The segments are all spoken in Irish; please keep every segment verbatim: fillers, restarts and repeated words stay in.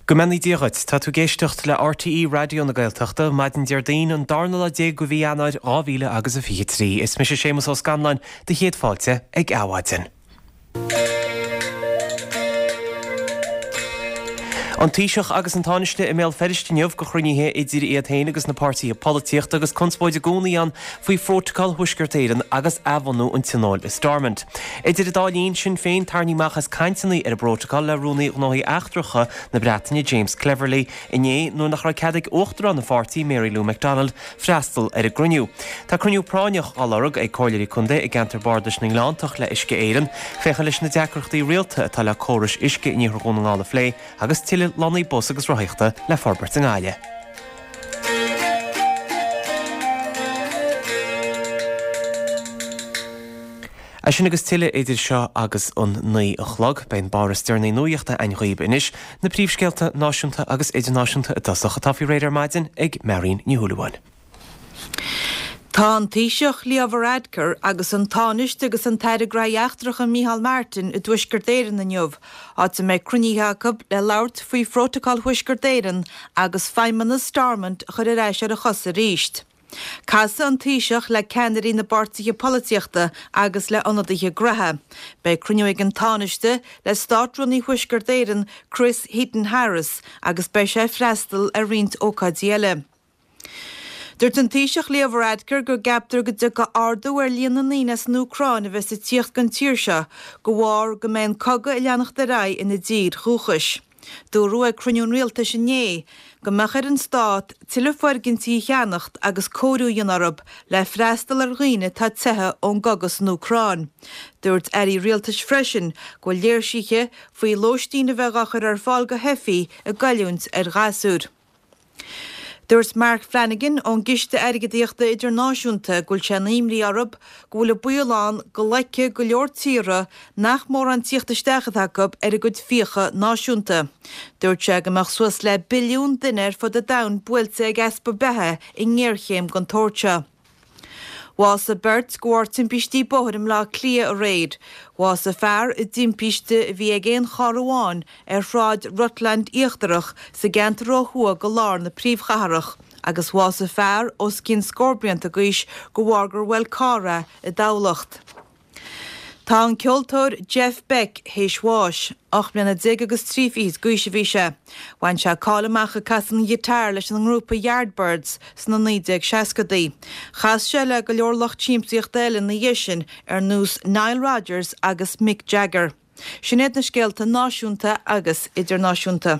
Gomeni díocht, tá tú géisteacht le R T E radio na Gaeltachta, maidin deardaín an darnala dé go bhí anad ábhíle agus a fiche trí. Is mis sé sémas os ganlain de héad fáilte ag áhaitin. An tíiseach agus an táiste i mé ferristinneomh go chruinithe i dtír iad héin agus na pártaí a políocht agus conspóide gúnaí an faoi frótaáil thuisgurtéireann agus abhanú an tinóil is Stormont. Idir adáilíonn sin féin tarníachchas cainteannaí ar a brótaáil le rúnaí nóí achtracha na Breataine James Cleverly iné nó nach ra ceadaigh ochtar na pháirtaí Mary Lou MacDonald freastal ar a gruniú. Tá cruniú práineach álorg ag cóileirí chunda i gantar bardas na Glántach le isce éireann, fécha leis na deacrachtaí rialta atá le córas isce i níor gúnaála flé agus til Lonnaí bus agus roiíochta le forbert an aile. A sin agus tuile idir seo agus an naí a chlog bein bar stearnaí nuíochta ein ghaoib inis na príomhscéalta náisiúnta agus idirnáisiúnta a dasach a tafií réidir maidin ag Marín Niúlaháin. Tá an tíiseach Leo Varadkar agus an táist agus an teire graíachtrach an Micheál Martin i dúisgurdéireann na neomh, áta mé cruníthe Jacob le labhart faoi frótaáil thuisgurdéireann agus feidhmeann na Stormont chur ar éis ar a chus a ríist. Casa an tíiseach le ceanirí na bartaí políochta agus le ionadaithe gruthe. Bei cruniú ag an táiste le státrúnaí thuisgurdéireann Chris Heaton Harris agus bei sé freastal a riont ócáidéile. Dúirt an tíiseach Leo Varadkar gur gabtar go dtí go ardú ar líana nínas nó Ucráin a bheits a tíocht gan tíirse go bhhar go mbeidh cogadh i leannacht de raibh ina ddír chúchais. Dúrú ag cruniún rialta sin né, go mbeadh ar an stát tuile foirgintí cheannacht agus cóiriú dionarab le freastal ar dhaoine tá tuthe ón gogas nó Ucráin. Dúirt airí rialtas freisin go léirsíthe faoi lóistína bheith gachar ar fáil go hefií a gaiúnt ar gasúr. Dúirt Mark Flanagan ón giste airgedaíochta idirnáisiúnta gúil sé naimrí arab go bhfuil bualáin go leice go leor tíre nach mór an tíochtaisteachad Jacob ar a gcuid fíocha náisiúnta. Dúirt sé go meach suas le biliún duine fud a dain buailte ag easpa bethe i ngearchéim gan tóirte. Was a bert goir timpistí bothrim lá clia a réid. Was a fear i timpiste bhí ag éon charúáin ar fráid Rutland íochtarach sa gant rothua go lár na príomhchatharach, agus was a fear os cinn scorbrianta gois go bhhargur bhfuil cara i dálacht. Tá an ceoltóir Jeff Beck héisháis, ach bliana déag agus tríomhíos goise bhí sé. Bhain se cálameach a casan gitar leis an grúpa Yardbirds sna naodeag seascadaí. Chas se le go leor loch tíimsaíocht eile na dhéisin ar nús Nile Rodgers agus Mick Jagger. Sinéad na scéalta náisiúnta agus idirnáisiúnta.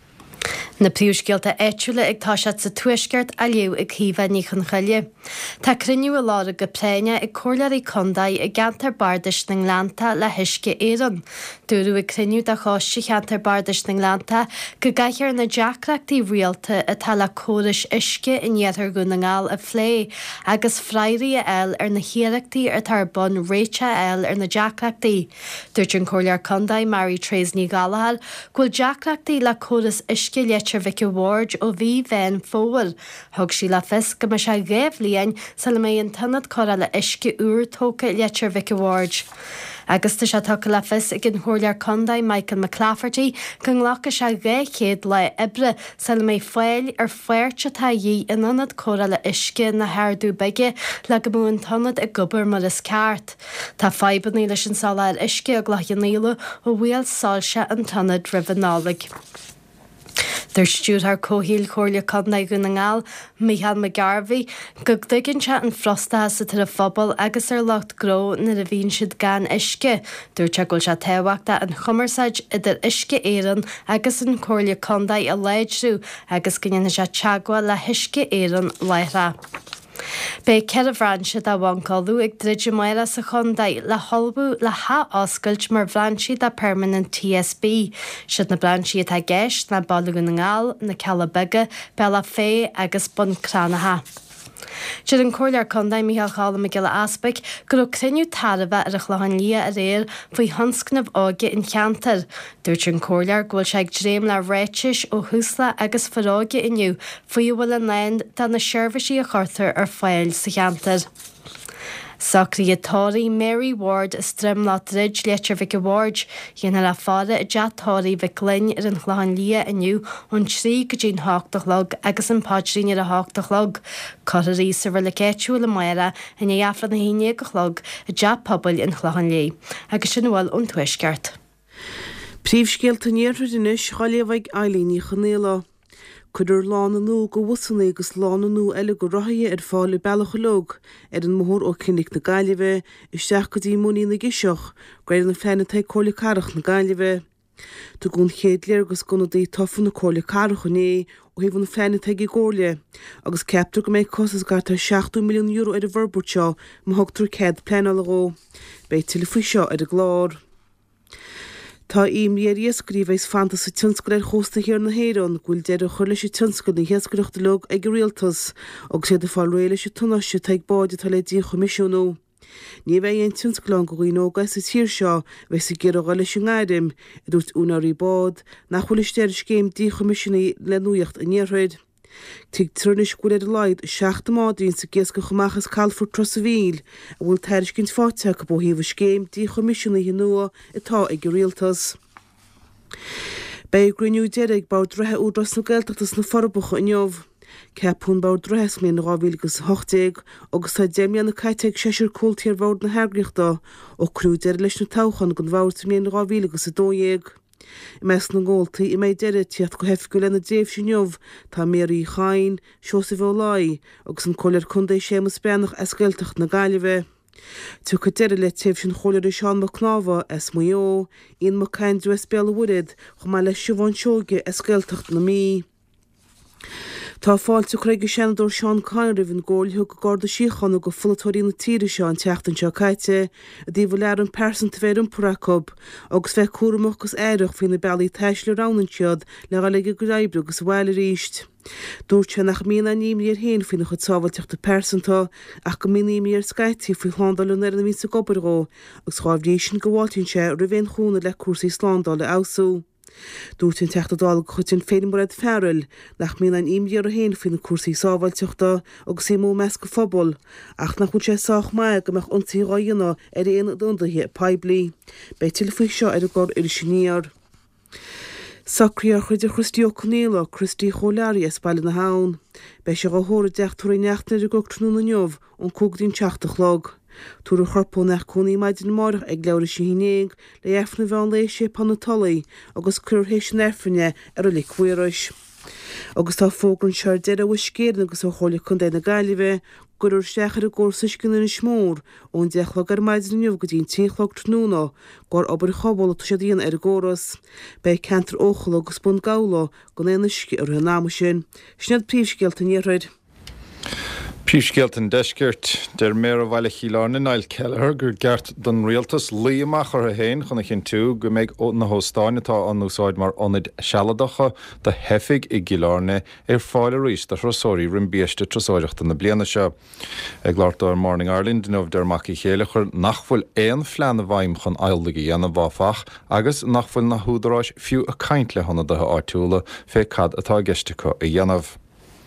Na príomhscéalta éitiúla ag táisead sa tuaisceart a liú ag chomha ní chun chaile. Tá criniú a lára go pléine ag cóirlearí condaid i gceantar bardas na Nglánta le huisce éireann. Dúrú ag criniú de cháiste cheantar bardas na Nglánta go gaiithir na deacrachtaí rialta atá le córais isce in dhéatar go na ngáil a phlé, agus freirí eil ar na hiarachtaí ar tar bun réite eil ar na deacrachtaí. Dúirt an cóirlear condaid Mary Traisní Galahad gúil deacrachtaí le córas isce leitr Vicky Ward ó bhí bhein fóil. Thug sí le fis go me se géibh líon sa le mé an tanad chora le isce úr tóca leitr Vicky Ward. Agus tá se tucha le fis ag an chóirlear condaid Michael McClafferty go nglacha se ghéichéad le ibre sa le mé foiil ar fuirte tá dhí in anad chora le isce na hairú beige le go mún tanad i gobar mar is ceart. Tá feibanní leis an sala ar isce a ghlaithníile ó bhfuil sáilse an tanad ribanálaigh. Their stúr ar cóhíl chóirle condaid go na ngáil Micheál McGarvey go dtuigeann se an frosta sa tar a phobal agus ar locht gró na a bhíonn siad gan isce. Dúirt se gúil se téhhaachta an chumarsaid idir isce éireann agus an chóirle condaid a léidsú agus gannne se teagha le hisce éireann leithre. Bei cead a bhransiad a bhancáilú ag dridir maire sa chundaid le holbú le ha oscailt mar bhransiad a permanent T S B. Siad na bhransiad a gceist na bailú na ngáil na cealabeige, bella fé agus bun cránatha. Siad an cóirlear condaid Micheál Chala me Gile Aspaic gur criniú tarbh ar a chláhan lia a réir faoi hanscnamh áige in cheantar. Dúirt an cóirlear ghfuil se ag dréim le réitis ó húsla agus faráige inniu faoi bhfuil an lein dan na seirbhísí a chuirtar ar fáil sa cheantar. Sacratáí Mary Ward Strimlat Ridge letar Vic Ward dhéana le fáda a deatáí bheith glynn ar an chláin lia aniu ón trí go dtín háachtalog agus an pádríine a háachtalog. Coraí sa bhar le céitiú le maira in éafra na híine go chlog a deap pobl in chláin lé, agus sin bhfuil ón tuisceart. Príomhscéalta níortha inis chaléomhaigh eilíní chanéla. Cuidir lána nó go bhusanna agus lána nó eile go rathaithe ar fáil bealacha log ar an móthór ó cinnic na Gaillimhe isteach go dtí muí na giseach gréir na féinithe cóla carach na Gaillimhe. Tu gún chéad léir agus gona dí tofan na cóla carach né ó híh na féinithe i ggóla, agus ceaptar go méid cosas gartar seachtú milliún euro ar a bharbút seo má thugtar céad pleanal agó. Beidh tilfaí seo ar a glár. Tá imléir scríbhéis fantas sa tionscail ar chósta hir na héireann gúil deidir chuir leis tionscail na heascaireachta log ag réaltas agus sé de fáil réile sé tunaiste teag báide tá le dí chomisisiúnó. Ní bheith on tionscailán go ghuióga sa tíir seo bheith sa ggéar leis an gáidim a dúirt únarí bád nach chuilisteir céim dí chomisisiúna le nuacht a níorthaid. Tuig trúnis gúil ar leid seachta mádín sa gcéas go chumachas calfur tros a bhíl a bhfuil teiriscint fáte go bó híomh céim dí chomisisiúna hi nua atá ag réaltas. Bei griniú deireg bá drethe údras na geilteachtas na forbucha inneomh. Ceapún bá drethes mé rábhílagus hochtéig agus tá déimian na caiiteag séisiir cúltíar bhd na heagriachta ó cruú deir leis na táchan gon bhhairta mé rábhílagus a dóéag. I meas na ggóiltaí i méid deire tíocht go hefh go lena déobh sin neomh tá méí chain, seosa bh láí agus an choir chundééis sémas benach escailteach na Gaillimhe. Tu go deire le taobh sin choir i seán mo cnáha es muo, on mo cain dúes bealhúid chu má leis siomháin seoge escailteach na mí. Tá fáilte chuige senador Seán Connery an ggóilthú go gáda síochanna go fulatóirí na tíre seo an teachtain seo caiite a dtí bh lear an persan ta bhéir an paracob agus bheith cuaramach gus éireach faoin na bealaí teis le ranan siad le gaige go raibbre agus bhile ríist. Dúirt se nach mína níimíar héin faoin na chud sábhailteachta persanta ach go míníimíar scaití faoi chlándalún ar na ví sa gobarró agus chábhrí sin go bhhailtín sé ri bhéon chúna le cuasaí slándal le ausú. Dúirt an teachtadáil go chuid an féidir marad fearil nach mína an imdíar a héin faoin na cuasaí sábhailteachta agus é mó meas go phobal ach nach chun sé sách mai go meach iontaí ráianna ar éana dondathe peblií. Bei tilfaí seo ar a ggur ar sinníar. Sacríar chuidir Christí O'Connell Christí Cholári is bailile na hán. Bei se go thóra deachtarí neachtar a gogtrú na neomh ón cúgdín teachtach log. Túair a chorpó nach cúnaí maidin marach ag leabhar sé hínéag le efna bhean lééis sé panna talaí agus curhééis nerfanne ar a licuiris. Agus tá fógrann seir deire a bhuiscéan agus ó chola chun na Gaillimhe gur stechar a gcósaiscin in smór ón deachlog ar maidin neomh go dtíon tíchlog trúna gur obair chobal a sé dtíon ar góras. Bei cantar óchala agus bun gála go éanaisci ar náama sin. Snead príomhscéalta níorthaid. Príomhscéalta deisceart der mé a bhile chiána Niall Kelleher gur gceart don rialtas líamach ar a héin chuna chin tú go méid ó na hóstáin atá an úsáid mar onid sealadacha de hefig i giláne ar fáile ríis de rosóí rin bíiste trosáireachta na bliana seo. Ag láirtá ar Morning Ireland denmh dermach i chéile chur nachfuil éon phlean a bhaim chun eildaí ana bháfach agus nachfuil na húdaráis fiú a caint le honna de áitiúla fé cad atá geistecha i dhéanamh.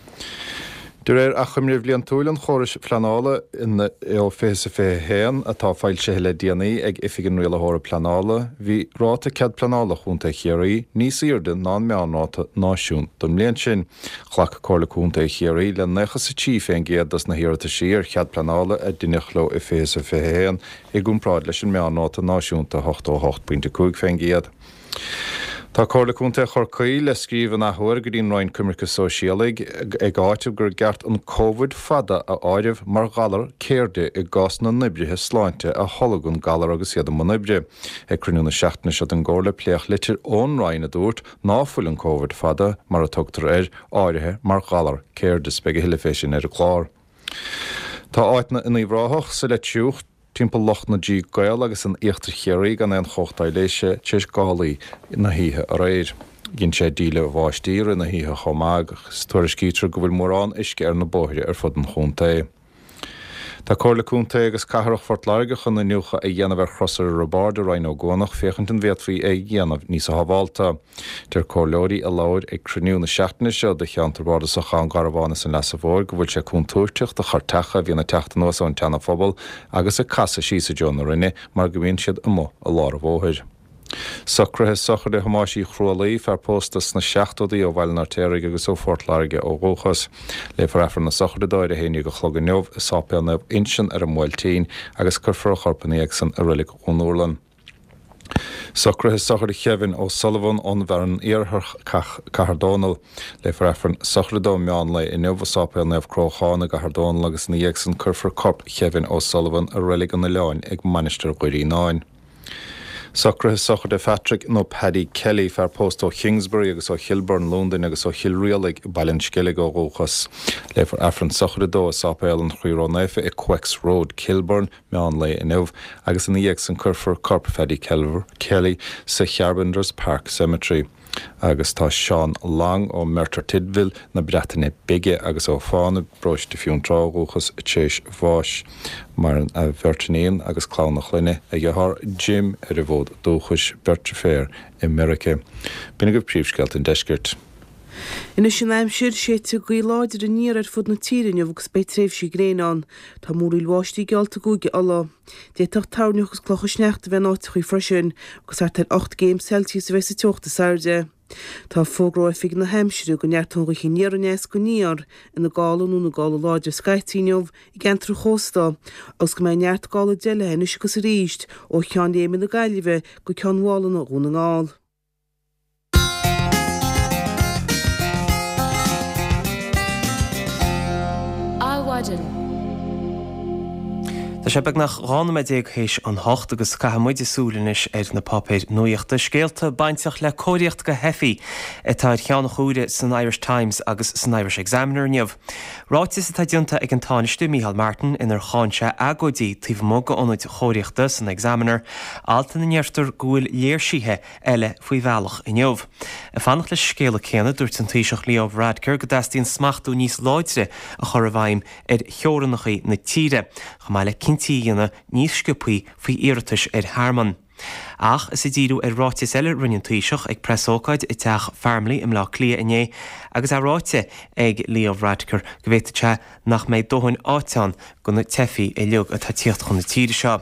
Dúir a chumríomh blion túil an chóris planála in ó fésa fé héan atá fáil sé le déanaí ag ifigan riala thóra planála, hí ráta cead planála chunta chéirí, níos irde ná meánáta náisiún don mléon sin. Chhlacha cóla chunta chéirí le nechas sa tí féin géad as na hiirta sír chead planála a duinechló i fésa fé héan i gúnpráid leis an meánáta náisiúnta ocht ó ocht pointi cúig féin géad. Tá cóla chunta chorcaí le scríomh na thuair go dtíon roinn cumarcha sóisialaigh ag áitih gur gceart an COVID fada a áirimh mar galar céirde i gás na nibrithe sláinte a tholagann galar agus iad am nibre. Ag cruinú na seachtaine seo an ggóla pléach litir ón rainn a dúirt náfuil an COVID fada mar a tugtar ar áirithe mar galar céirde spege hiile fé sin ar a chlár. Tá áitna in íomhráthach sa le tiúcht timp loch na dí gail agus an íochttar chéirí gan an chochtáid léise teis gálaí na híthe a réir. Ginn sé díle bháistíre na híthe chomáag, tuairiscítear go bhfuil mórrán isce ar na bóithre ar fud an chunta. Tá cóirlaúnta agus cathach fort larga chun na nucha a dhéanamh chrosar robáda rain ó ggónach féchant an bhéadfaí é dhéanamh níos a habalta. Der cóirlóirí a láir ag cruniú na seaachtaine seo de cheantar sa chan garabhána san leas a bhór go bhfuil sé chun túirteach a chartecha bhíonna teachta nuas an teanna phobal agus a casa síos a John rinne mar go bhíonn siad amó a lá a bhóthir. Socrathe sochar de hamáisí chrualaí fear póstas na seaachtódaí ó bhhail nartéirigh agus ó fortlarige ó ghóchas. Le farafar na sochar dóir a héine go chloga neomh is sápéal neamh insin ar an mhailtíín agus chur chorpaní ag san a rilig ónúrlan. Socrathe sochar Kevin ó Sullivan ón bhar an iarthar Cahardónal le farafar sochar dó meán le i neomh sápéal neamh crochána Cahardónal agus na dhéag san churfar corp Kevin ó Sullivan a rilig an na leáin ag manisteir gcuirí náin. Socrathe sochar de Patrick nó Paddy Kelly fear post ó Kingsbury agus ó Kilburn London agus ó Kilrealig Ballinskellig ó Ghóchas. Le for afran sochar dó a sápéal an chrírónéfa i Quex Road, Kilburn meán le inmh agus in dhéag san churfar corp Paddy Kelly sa Charbonders Park Cemetery. Agus tá Sean Long ó Mertar Tidville na Bretainine bige agus ó fána brois de fiún trágóchas téis bháis mar an a bhirtaíon agus clánach linne a dhearr Jim ar a bhód dóchas Berta Fair in America. Bína go príomhsceilt in deisgirt. Ina sin aimsir sé tú go láidir a níar ar fud na tírin agus betréh sí gréán tá mórí láistí gealta goige alla. Dé tucht táneochas clochas necht bheit áit chuí freisin agus ar acht géim Celsius bheits teochta sairde. Tá fógrá fig na heimsirú go neartún go chi níarnéas go níar ina gálanú na gála láidir Skytíneomh i gentru chósta agus go mé neart gála deile hennis go sa ríist ó chean éimi na gaiileh go ceanhálan a gúna ngáil. Tá sé beag nach ránaid éag hééis an hocht agus caihamid súlanis ar na papéid nuíochta scéalta bainteach le cóiríocht go hefií atá cheanna chúide san Irish Times agus san Irish Examiner neamh. Ráitis atá dionanta ag an táiste Micheál Martin inar cháinse agódí tíh mó go ionid chóiríochta san Examiner alta na neartar gúil léirsíthe eile faoi bhealach i neamh. A fannach le scéala céanna dúirt an taoiseach Leo Varadkar go dastíon smachtú níos láidre a chur a bhaim ar cheorannachaí na tíre, chamáile cintííanana níos sciúpaí faoi iiritas ar Harman. Ach is i ddíú ar ráitis eile rinnean taoiseach ag presócaid i teach fearmlaí im lá clia inné agus a ráite ag Leo Varadkar go bhhéite nach méid dóhain áiteán go na tefií i leog atá tíocht chun na tíre seo.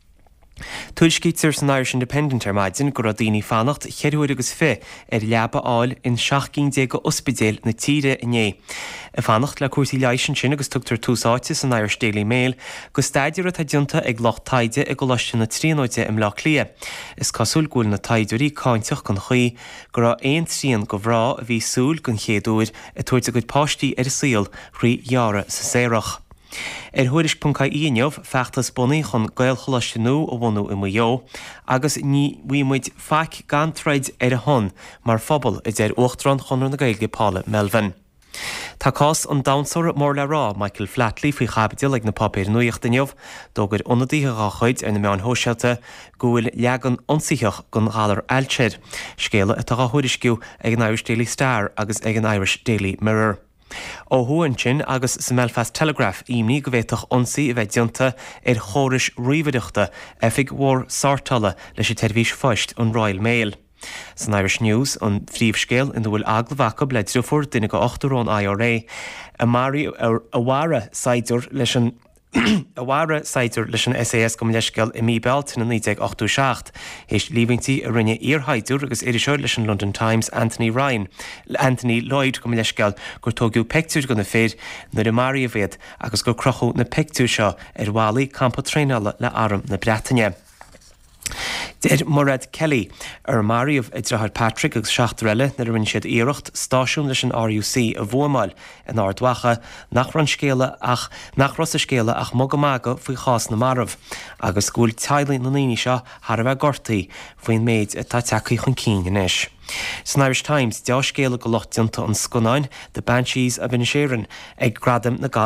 Tuilscítear san Irish Independent ar maidin go daoine fannacht cheirúir agus fé ar leaba áil in seaachcín dé go ospidéal na tíre inné. I fannacht le cuasaí leisin sin agus tugtar túsáite san Irish Daily Mail go staidir a taidianta ag loch taide ag go leiste na tríóide im lá clia. Is cosúil gúil na taidirí cáinteach gan chuí go rá éon tríon go bhrá a bhí súil gon chéadúir a tuairte go páistí ar síl rí dheara sa séireach. Er thuiris punca íneamh feachtas bunaí chun gail cholaistinú ó bhhanú i mujó, agus ní bhuimuid feic gan treid ar a hon mar phobal is ar uachtarán chunar na gailge Pála Melvin. Tá cás an damsóir mór le rá Michael Flatley faoi chabidil ag na papéir nuíocht inneamh, dógur ionadaíthe chuid ar na meán hóseilta gúil leagan ionsaíoch gon gálar ailteir, scéala atá thuirisciú ag an Irish Daily Star agus ag an Irish Daily Mirror. Ó thuain sin agus sa Belfast Telegraph imní go bhhéiteach ionsaí a bheith dionanta ar chórais riomhaideachta efig mhór sartala leis i teirvís foist an Royal Mail. San Irish News an phríomhscéal in bhfuil aglahacha le dtrúfór duine go ochtarrán I R A a marí ar a bhara saidir leis an a bhara saidir leis an S A S go leisceil i míbelt na níag ochtú seacht. Héis líbhaintí a rinne íorthaidir agus iriseo leis an London Times Anthony Ryan, Anthony Lloyd go leisceil gur tógiú pictúr go na fér na de Marí a bhéad agus gur crochú na pictú seo ar bhálaí campa tréála le arm na Bretainine. Deir Murad Kelly ar Mariamh i ddrathar Patrick agus seachtarile na rinne siad iirecht stáisiún leis an R U C a bhuamáil in ardhacha nach ran scéala ach nach ras a scéala ach mogamaga faoi chás na marmh agus gúil teaghlainn na líní seo har a bheith gortaí faoin méid atá teacaí chun cín inis. San Irish Times deá scéala go lochtianta an sconáin de Banshees a Binishéireann ag gradam na gal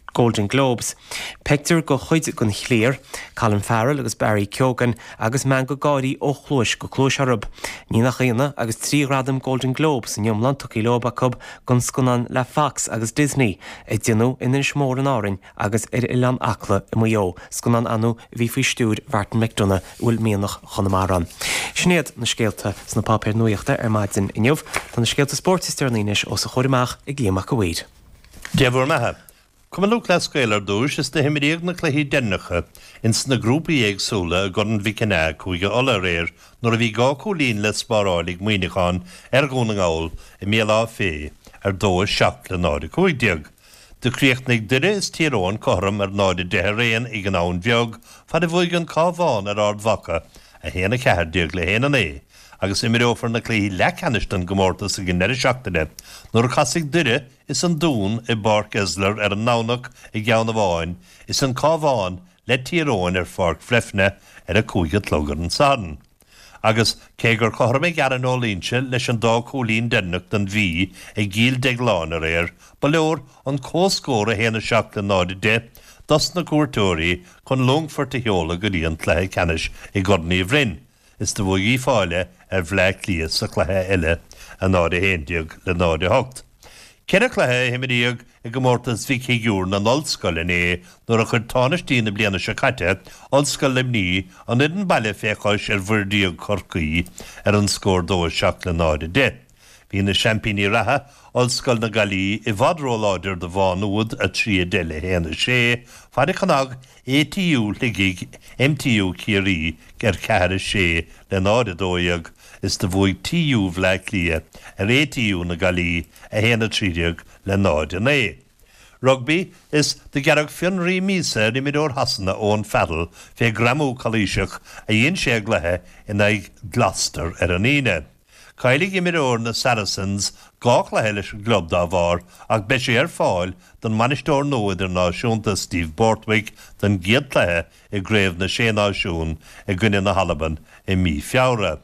Golden Globes. Picture go chuid gon chléir, Colin Farrell agus Barry Keoghan agus man go gáirí ó chlóis go chlóis arab. Ní nach chéine agus trí radam Golden Globes in Jomlan tuí loba cub gon scunan le Fox agus Disney i dionú inan smór an árin agus ar ilan acla i mujó scunan anú bhí fí stúr Martin McDonough bhfuil míonach chunamaran. Snéad na scéalta sna papéir nuíochta ar maidin inniuh tá na scéalta sportistarníis ó sa choirimach i gléamach go bhíd. Deabhar methe. Cum an lúg le scaoilar dúis is de himiríag na cluichí dennacha in sna grúpaí éagsúla a gurn bhí cinné chuige ola réir nuair a bhí gá cúlín le spárálaigh muoineáin ar gúna gáil i mé lá fé ar dóis seach le náide chuigdeag. De críochtnig duire is tíróin chom ar náide de réon ag an ann bheag fa de bhuiig an cábháin ar ardhacha a héana ceirdeag le héana é. Agus imir ófar na cluichí le canistan gomórtas a gin neir seachtaine, nuair chasigh duire is an dún i barc islar ar an nánach i gceanna bháin, is an cábháin le tíróin ar farc flefne ar a cúige tlógar an sadan. Agus cé gur chom ag ar an ólínse leis an dá cúlín dennach den bhí ag gíl deagláin ar éir, ba leor an cóscóir a héana seach le náide de, das na cuairtóirí chun lungfort a heola go dtíon cléthe canis i gcodnaí bhrinn. Is de bhfuil í fáile ar bhleach líos sa cléthe eile a náide héindeag le náide hocht. Ceir a cléthe himiríag i go mórtas bhí chéúr na nolscoil in é nuair a chur tánaistína bliana se caite, olscoil lim ní an idan baile féáis ar bhuirdíag corcaí ar an scór dóis seach le náide de. Bhí na champíní ratha olscoil na galí i bhadróláidir de bháinúd a trí deile héana sé, fáide chanag A T U ligig M T U cíirí gur ceithre sé le náide dóiag is de bhuaig T U bhleach lia ar A T U na galí a héana trídeag le náide é. Rugby is de gearag fionraí mísa i midór hasanna ón fadal fé gramú calíiseach a dhéon sé glethe in ag Gloucester ar an ine. Cailig i midór na Saracens gách le heiles glob dá bhar ag be sé ar fáil don manistóir nóidir náisiúnta Steve Borthwick den giad lethe i gréibh na sé náisiún i gcuine na Halaban i mí fiabhra.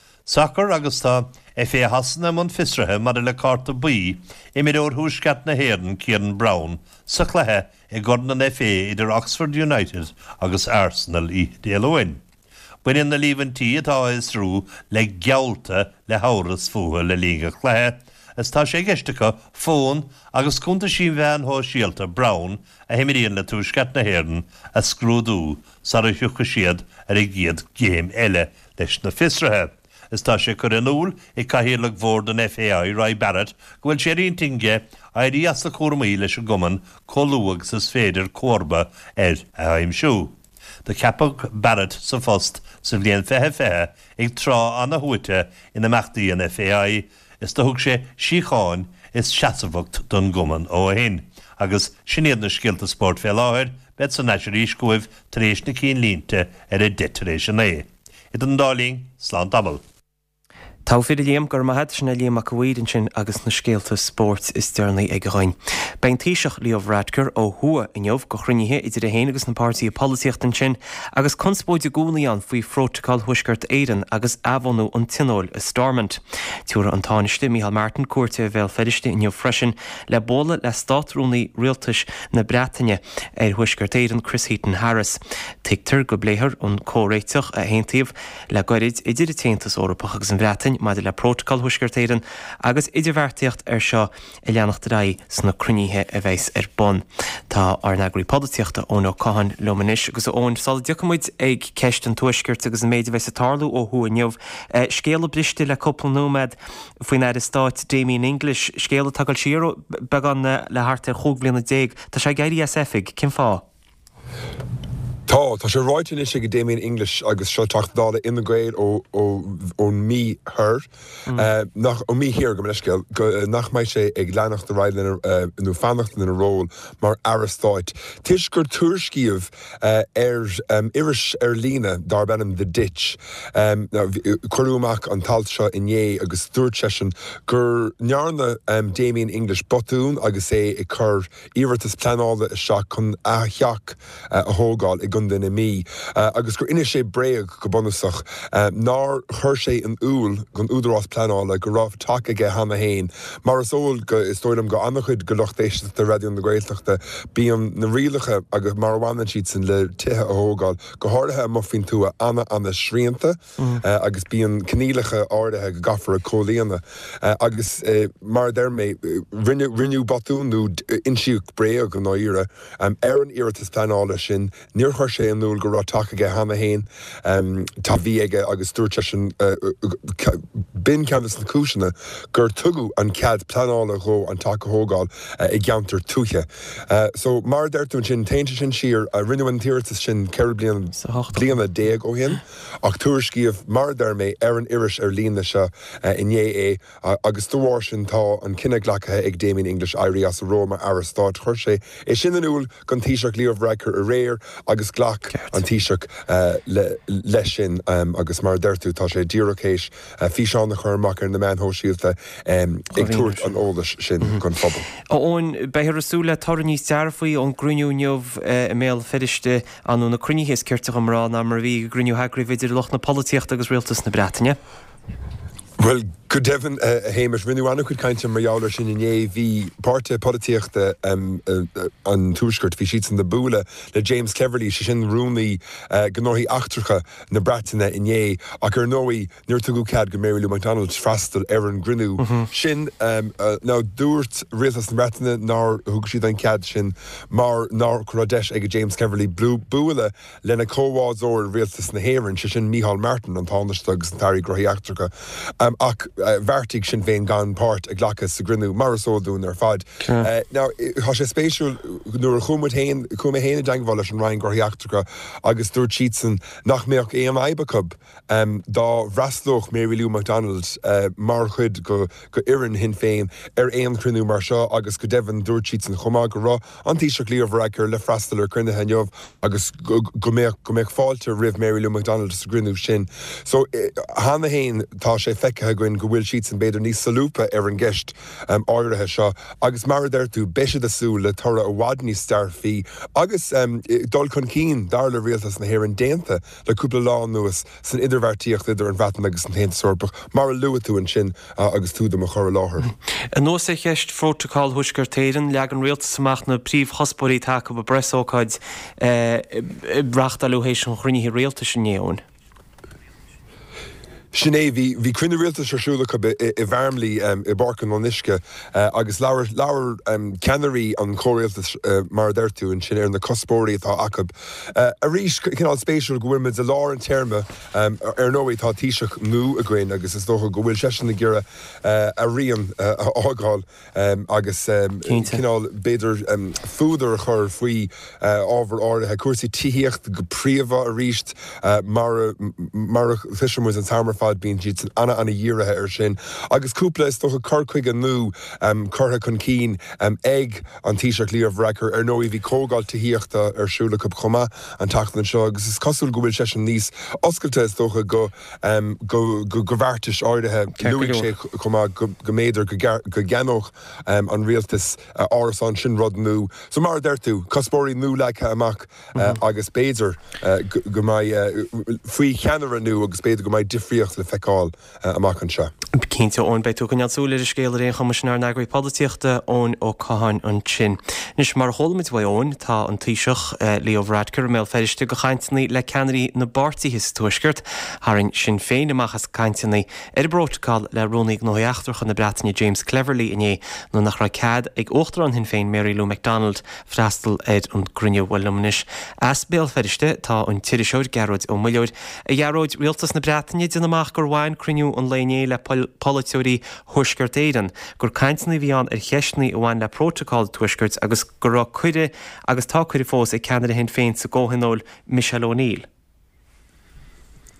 Sacr agus tá F A hasanna man fisrathe mar le carta buí i midór thuaisceat na héireann Kieran Brown sa chluthe i gcór an F A idir Oxford United agus Arsenal i déalóin. Buin na líbantí atá is rú le gealta le háras fuha le líga chluthe, is tá sé geistecha fón agus cúnta sí bhean hó síalta Brown a himiríonn le túisceat na héireann a scrúdú sa a thucha siad ar i gcéad géim eile leis na fisrathe. Is tá sé chur anúil i caihélag bhór den F A I Ray Barrett go bhfuil sé riontinge a dí as na cuairmaí leis a guman colúag sa féidir córba ar a aimsú. De capag Barrett sa fost sa bblion fethe fethe ag trá anna thuaite ina meachtaí an F A I is do thug sé síáin is seasamhacht don guman ó hin. Agus sinéad na scialta sport fé láthir bet san neisiirí scuibh tar éis na cín línte ar a detaréis an é. I an dálín slán dabal. Tá fiidir léam gur maithe sinna léam go bhíann sin agus na scéalta sport is dearnaí ag gháin. Bein tíiseach Leo Varadkar ó thua inneomh go chrunnithe idir a héana agus na páirtí políochtain sin agus conspóide gúnaíán faoi frótáil thuisgurt éan agus abhanú an tinóil is Stormont. Túra an táiste Micheál Martin cuairte bhéil feidiriste inneomh freisin le bóla le státrúnaí rialtais na Breataine ar thuisgurt éan Chris Heaton Harris. Tigtar go bléthir an córéiteach a héantaobh le gairid idir a téantas Eorpach agus an Breataine maidir le prótáil thuisgurt éan agus idirhharrtaíocht ar seo i leannacht rá sna cruníthe a bheits ar bon. Tá ar nagraí podaíochta ón ó cáin lomanis agus ón sal demuid ag ceist an tuisgurt agus an méidir bheits atarlú ó thu inneomh scéala briste le coppla nómad faoin air stáit Damien English scéala tagal siar began le harta chógblianna déag tá sé gaiirí S F-ig cin fá. Tá, tá sé ráitin is go Damien English agus seo tachtdála immigrate ó ó mí thir nach ó mí hir go leisceil nach maiid sé ag leannacht de raidlin nó fannacht in a ról mar aristáid. Tis gur tuairscíomh ar iris ar lína dar bennim the ditch. Cuirúach an talt seo inné agus dúirt sin gur nearna Damien English botún agus é i chur íirtas planála seo chun a cheach a thógáil i gun den bliana mí agus gur ine sé breag go bonach ná chuir sé an úl gon údarrás planála go rah take ge hanna héin. Mar is óil go is stoidm go annach chud go lochtééis de radioún na Gaeltachta bíon na rialacha agus marhhaine siad san le tithe a hógáil go háirithe mo fin tú anna anna sríanta agus bíon cnílacha áirithe go gafar a cólíana agus mar dermé rinneú batúnú insiú bré go náire ar an iiritas planála sin níor chuir sé an núil go rá take ge hanna héin tá bhí aige agus dúirte sin bin ceannas na cúisina gur tugu an cead planála go an take hógáil i gceantar túthe. So mar d'irtún sin tainte sin siar a rinneú an tíirtas sin ceir blian blianana déag ó hin ach tuairiscíomh mar dermé ar an iris ar lína se inné é agus dúhhair sin tá an cinenne ghlacathe ag déimín English airí as a Roma Aristát chuir sé é sin an úl gan tíiseach líomhhreicer a réir agus ghlach an tíiseach leis sin agus mar d'irtú tá sé ddíorachéis fi seán na chuirmach ar na manthó síalta ag túirt an ólas sin gon fphobal. Ón beithir asúla tar níos dearfaí ón grúniúneomh i mé fediiste anú na crunihééis ceirrta amrá na mar bhí grúniú hegraí idir loch na políocht agus rialtas na Breataine. Well, go Devon a héimeis rinneú anna chud cainte marjouler sin inné hí páirte políochta an túisgurt hí siad san na búla le James Cleverly sé sin rúnaí gnóthaí achtracha na Breataine inné ach ar nóí níor tugu cad go Mary Lou McDonald freistal ar an grinú sin ná dúirt rialtas na Breataine ná thug siad an cad sin mar ná chudeis ag James Cleverly blú búla lena cóhádzóir rialtas na héireann sé sin Micheál Martin an tánastegus an tarí grothaí achtracha ach bharrtaigh sin féin gan páirt a ghlachas sa grinú mar sódún ar fad. Now, há sé spéisiúil nuair a chumad héin chuma héna deanghil leis an Ryan grothaí achtracha agus dúirt siad san nach méoch é an Ibacub dá bhreaslóch Mary Lou McDonald mar chud go go iireann hin féin ar éon crinú mar seo agus go Devon dúirt siad san chumá go rá an tíiseach líomhhreicer le freistal ar crunnithe neomh agus go méoch fáilte rih Mary Lou McDonald sa grinú sin. So hána héin tá sé feice goin go bhfuil siad san beidir níos salúpa ar an gceist áirithe seo agus mar d'irtú beise asú le tora a bhhad níos starfií agus dul chun cín dar le rialtas na hhéir an déanta le cúpla lá nuas san idirhhartíocht idir an bhreatan agus an héint sorpach mar a luú tú an sin agus túda a chur láthair. An nó sé cheist frótaáil thuisgur téireann leag an rialtas amach na príomh hospóirí take ba bresóáid breachtalúhééis an chruinní rialta sin néón. Sinné hí hí cruinne rialtas arsúlacha i bharmlí i barcan an isce agus leabhar leabhar ceanirí an chóréaltas mar d'irtú an sin ar na cospóirí atá acab. A rís cinál spéisiúil go bhfuil muid a lá an terma ar nóí tá tíiseach mú a gcuin agus is dócha go bhfuil sesin na ggéire a rion ágáil agus cinál beidir fúdar a chur faoi ábhar áirithe cuasaí tííocht go príomha a ríist mar fiisimuid an tamar fad bíon siad san anna anna díirithe ar sin. Agus cúpla is tócha cur chuig an nú curtha chun cín ag an tíiseach líomhhreicer ar nóí bhí cógáil tííochta arsúla go chuma an tatan seo agus is cosúil go bhfuil sé sin níos oscailte is tócha go go bhhartais áirithe luigh sé chuma go méidir go gceanóch an rialtas áras an sin rud nú. So mar d'irtú cospóirí nú leice amach agus béidir go mbeidh faoi cheanara nú agus béidir go mbeidh difríocht le feicáil amach an seo. Cínte ón beitú go neadsúla a scéal réon chumasnar nagraí políochta ón ó caiin an sin. Nis mar holmid bhón tá an tíiseach líomhhreicer mé feriste go chaintnaí le ceanirí na bartíhis tuisgurt Haring sin féin amachchas caintnaí ar brotáil le rónaigh nóíachtarcha na Breataine James Cleverly inné nó nach ra cad ag óchttar an hin féin Mary Lou McDonald freistal ed an grunne bhfuilmnis. As béal feriste tá an tíiriseoid gearóid ó muileoid a ghearóid rialtas na Breataine duna amach gur bhhain cruniú an léné le políorí thuisgurt éireann gur caintnaí bhí an ar cheisnaí bhhain le protocoil tuisgurt agus gur rá cuide agus tá cuide fós ag ceanada hin féin sa ggóhanóil Micheál O'Neill.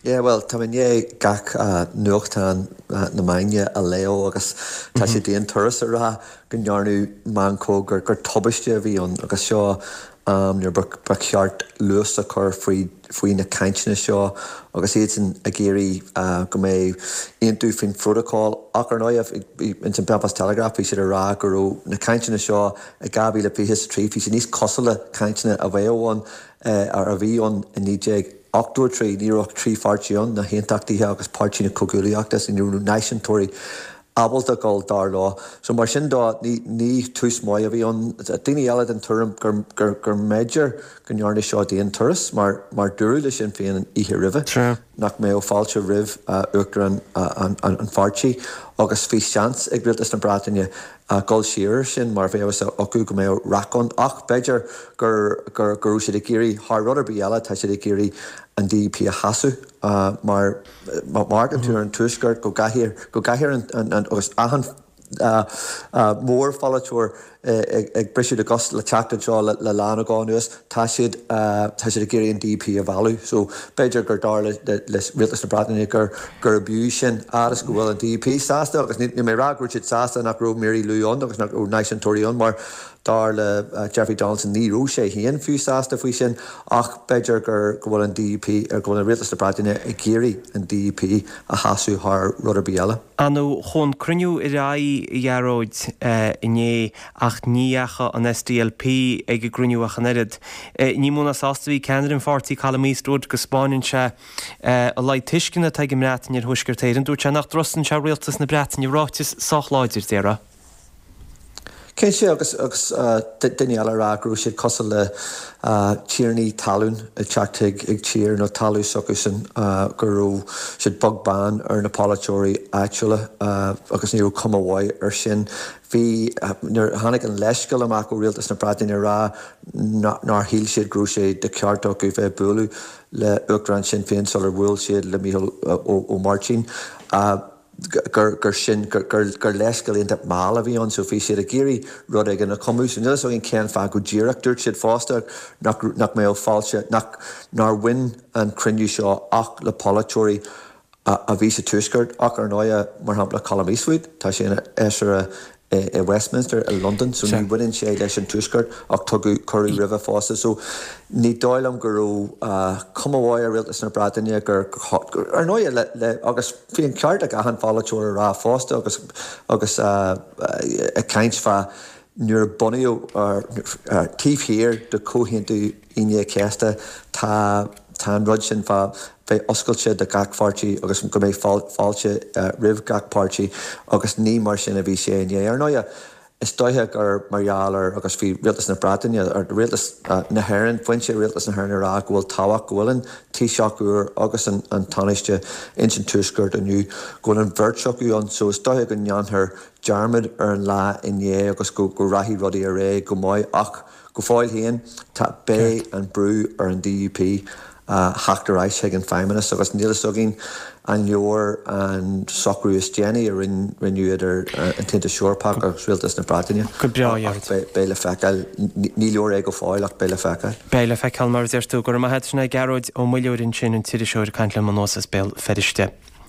Yeah, well, tá mé gach nuachtáin na maine a leo agus tá sé déon turas a rá gonnearnú mancó gur gur tubaiste a bhíon agus seo nuair ba ceart luas a chur faoi na caintena seo agus éan a géirí go mé aon dú fin protocol ach ar náamh in san Belfast Telegraph hí sé a rá gurú na caintena seo a gabí le pihis trí hí sé níos cosala caintena a bhéháin ar a bhíon in níé October trí níoch trí fartíón na héontaachtaithe agus páirtí na cogúlaíochtas in nú nationtóirí abalta gáil dar lá. So mar sin dá ní ní tús mai a bhí an daoine eile an tuaim gur gur gur méidir go nearna seo daon turas mar mar dúrú lei sin féin an ihe ribh nach mé ó fáilte ribh uachtar an an an fartí agus fhí seans ag rialtas na Breataine gáil siar sin mar bhéh acu go mé racon ach beidir gur gur gurú siad a géirí th rudidir bí eile tá siad a géirí an D U P a hasú mar mar an túr an túisgurt go gaiir go gaiir an agus ahan mór fallúir ag briisiú a gas le teachtaá le lána gáúas tá siad tá siad a géirí an D U P a bhú, so beidir gur dá le rialtas na Breataine gur gur bú sin áras go bhfuil an D U P sásta agus ní mé rágúir siad sásta nach ró Mary Luúán agus nach ó nationtóiríón mar dar le Jeffrey Donaldson níró sé híon fiúsásta faoi sin ach beidir gur go bhfuil an D U P ar go bhfuil an rialtas na Breataine ag géirí an D U P a hasú th rudidir bí eile. Anú chun cruniú i rá dhearóid inné ach níocha an S D L P ag gruniuach an erid. Ní múna sástaí ceannar an fartaí Calamísród go Spáinn se a leid tuiscinna teag mrátain ar thuisgurtéirin dúirt se nach drostan se rialtas na Breataine rátas sáchláidir déra. Cén sé agus agus duine eile rágrú siad cosal le tíirní talún i teachtaigh ag tíir nó talú sogus an gurú siad bogbán ar na polatóirí áitiúla agus níú cum amháid ar sin. Bhí tháinig an leiscail amach go rialtas na Breataine rá nar híl siad grú sé de ceartach go bheith buú le uachtar sin féin solar bhfuil siad le Mícheál ó Martin. gur gur sin gur gur leiscail inta mála bhí an so bhí siad a géirí rud ag an na comús an so on cean fá go ddíireach dúirt siad fásta nach nach mé ó fáilte nach nar win an cruniú seo ach le polatóirí a bhí sa tuisgurt ach ar náide mar hampla Calamísród tá sé éisir i Westminster i London so ní bhain sé leis an tuisgurt ach tugu choirí ribh fásta so ní dáilm gurú cum amháid ar rialtas na Breataine gur ar náide le agus fíon ceart ag ahan fáileteoir rá fásta agus agus a caint fá nuair bunaíú ar tíomhhir de cóhéantú ine ceasta tá tá an rud sin fá bheith oscailte de gach fartí agus go méid fáilte ribh gach pártí agus ní mar sin a bhí sé inné ar náide is dóithe gur margheallar agus bhí rialtas na Breataine ar rialtas na Héireann foin sé rialtas na Héireann rá go bhfuil táhaach go bhfuil an tíseachúr agus an tánaiste in sin tuisgurt aniu go bhfuil an bhirtseachú an so is dóithe go neanthar dearmid ar an lá inné agus go go rathí rudaí a ré go mbeidh ach go fáil haon tá bé an brú ar an D U P Haachtar éis ag an feimimenas agus níl sogin an leor an socrú is Jenny a rinneúiad ar an tinta seorpach agus rialtas na Breataine. Go breáart. Béile fecail ní leor ag go fáil ach béile fecail. Béile fecail mar irtú gur maithe sinna gearóid ó maileúrin sin an tíidir seoir caiintla man nósas béil feriste.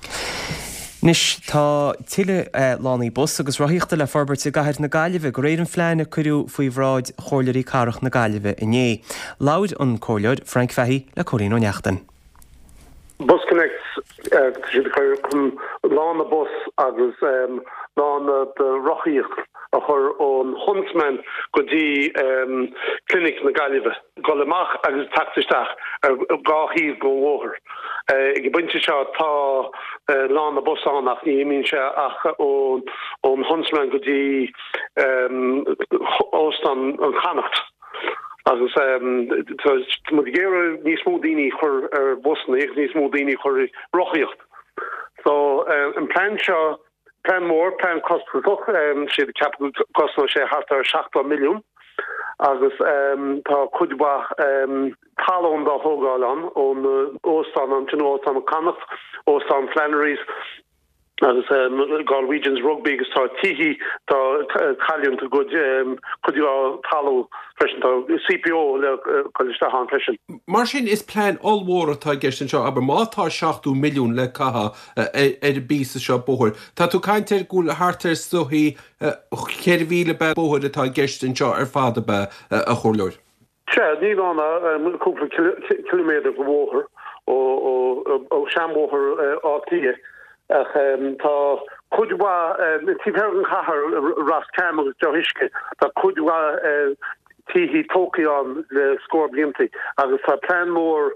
Nis tá tiile lánaí bus agus roiíochta le forbairt a gaiir na Gaillimhe go réir an phleanna cuiú faoi bhráid chóirlairí carach na Gaillimhe inné. Láid an cóirleid Frank Fahey le choirín ó neachtain. Bus Connect si chun lána bus agus lána de roiíocht a chur ón huntsman go dtí clinic na Gaillimhe go leach agus taxisteach ar gáhíomh go bhóthir. Ig buinte seo tá lána bus annach ní mín se ach ón ón huntsman go dtí óstan an chanacht. Agus mu géire níos mó daoine chur ar busna ag níos mó daoine chur roiíocht. So an plan seo plan mór plan costach siad cap costna sé hart ar seachta milliún agus tá chudba talón dá thógáil an ón óstan an tin óstan an Connacht óstan Flannery's agus Galwegians rugby agus tá tihi tá calion to good could you tallow fresh C P O le han fresh. Mar sin is plan allhór atá gestin seo aber mátá seachtú milliún le caha ar bí seo bóthir. Tá tú caiintear gúil hartar sohí céirhíle be bóthir atá gestin seo ar fada be a chóirleir. Se ní anna cúpla kilometer go bhóthir ó seambóthir átíe. Tá chudwa tíhergan chahar ras cam agus dohiske tá chudwa tihi Tokyo le score blinti agus tá plan mór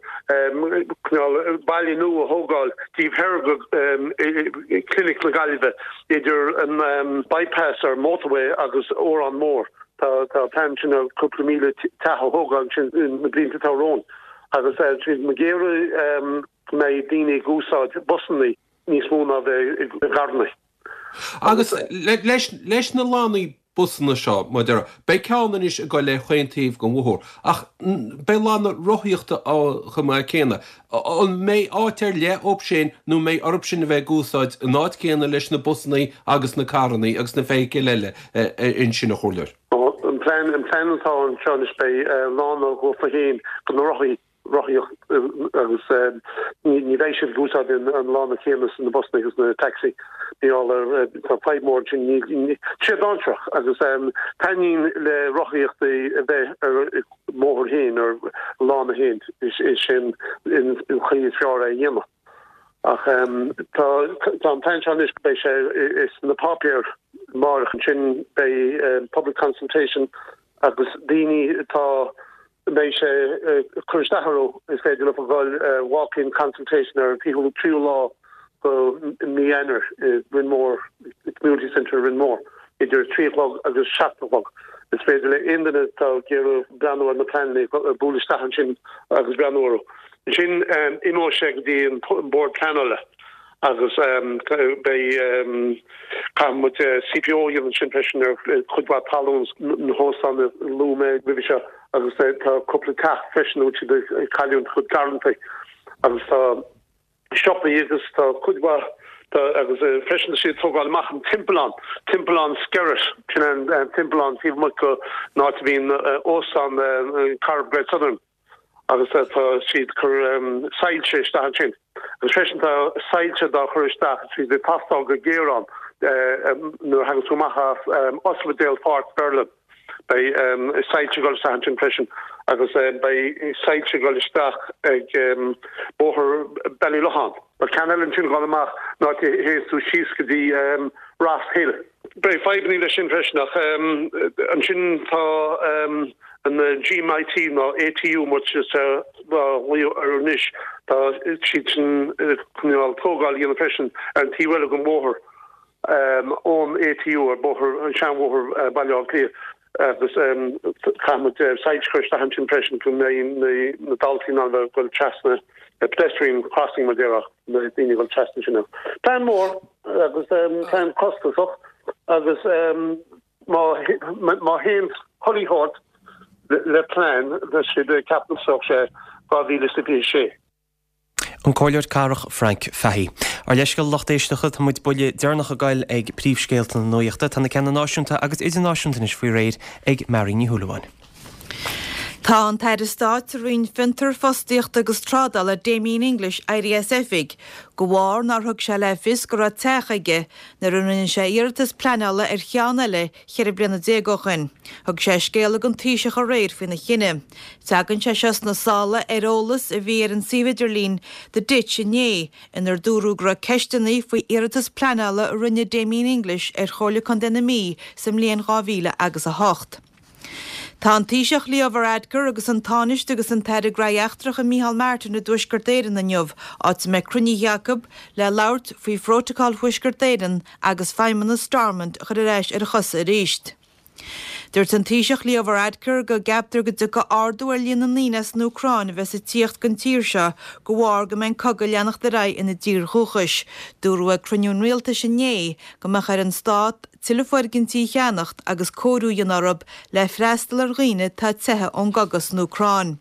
bailí nu a hógáil tíherga clinic le galve idir an bypass ar motorway agus ó an mór tá plan sin a couple míle taha hógáil sin na blinti tá rón agus magéire mé dine gúsáid bossanní níos múna bheith garna. Agus leis na lánaí busanna seo má deire, be ceanna is a go le chuintíomh go mhór, ach be lána rothíochta á chumá céna. An mé átear le op sin nó mé orb sin a bheith gúsáid náid céna leis na busannaí agus na carnaí agus na féice leile in sin na chóirleir. An plan an plantá an seán is be lána go fa héin go na rothí rochioch agus ní bhéisi gúsá in an lána chémas in na bosna agus na taxi ní all ar feidmór sin sé dátrach agus taín le rochiocht a bheith ar mór héin ar lána héin is sin in chuí fear a dhéma. Ach tá an plan is bei sé is na papier mar sin bei public consultation agus daoine tá Bei sé Curstaharo is féidir op a walk-in consultation ar people trio law go Meaner Rinmore community centre Rinmore. Idir three o'clock agus seven o'clock. Is féidir le indana tá gero brano an na plan búlistahan sin agus brano. Sin imó sé dí an board planole agus bei kam met C P O an sin pressioner chudwa talons na hosan lume vivisha. agus tá couple ta fresh úti de caliún chud garanta agus tá shoppa agus tá chudwa agus fresh si tógáil machchan timpán timpán skerris sin an timpán fi mu go ná bhín os an Carbred Southern agus tá siad chur sailse sta sin agus fresh tá sailse dá chur sta si de pastá go géran nu hagus túmacha Osmodale Park Berlin. Bei site go San impression agus bei site go stach ag boher Ballylohan. But Canal sin go amach ná he sú síske di Ras Hill. Bei five ní leis impression nach an sin tá an G M I T ná A T U much is ar nish tá si kunal tógal impression an tí well go boher on A T U ar boher an seanwoher Ballyal clear. agus kam sidecursta han impression kun na daltin an go chasna pedestrian crossing Madeira na dini go chasna sin. Plan mór agus plan costoch agus ma hen Hollyhort le plan dat si de capital so sé gavíle sé. An cóileir carach Frank Fahey. Ar leiscail lochtéistecha tá muid buile dearnach a gail ag príomhscéalta na nuachta tána ceanna náisiúnta agus idir náisiúnta is faoi réir ag Mary ní Húlaháin. Tá an taide stáit roin fintar fostíocht agus trádal a Damien English I R S F-ig, go bhár nar thug se le fis go ra techaige na runnin sé iirtas planala ar cheanile cheir blianana dégochan. Thug sé scéala an tíiseach a réir fin na chinine. Tegann sé seas na sála ar ólas a bhí ar an Sividirlín de dit inné inar dúrú gra ceistanaí faoi iirtas planala a rinne Damien English ar chola condena mí sem líon gáhíle agus a hocht. Tá an tíiseach Líomhar Adgar agus an táneist agus an teide graíachtrach a Mícheál Martin na dúisgurdéirean na nniuh áit me Crunní Jacob le labhart faoi phrótacal thuisgurdéirean agus feimime na Stormont chud a réis ar a chusa a ríist. Dúirt an tíiseach Líomhar Adgar go gabtar go du go ardú ar líana línas nó Ucráin bheits a tíocht gan tír seo go bhhar go men coga leannach de ra ina dír chuchas, dúrú a cruniún rialta sin né go meach ar an stát tilefoirgintí cheannacht agus cóú an arab le freistal ar riine tá tethe ón gagas nó Ucráin.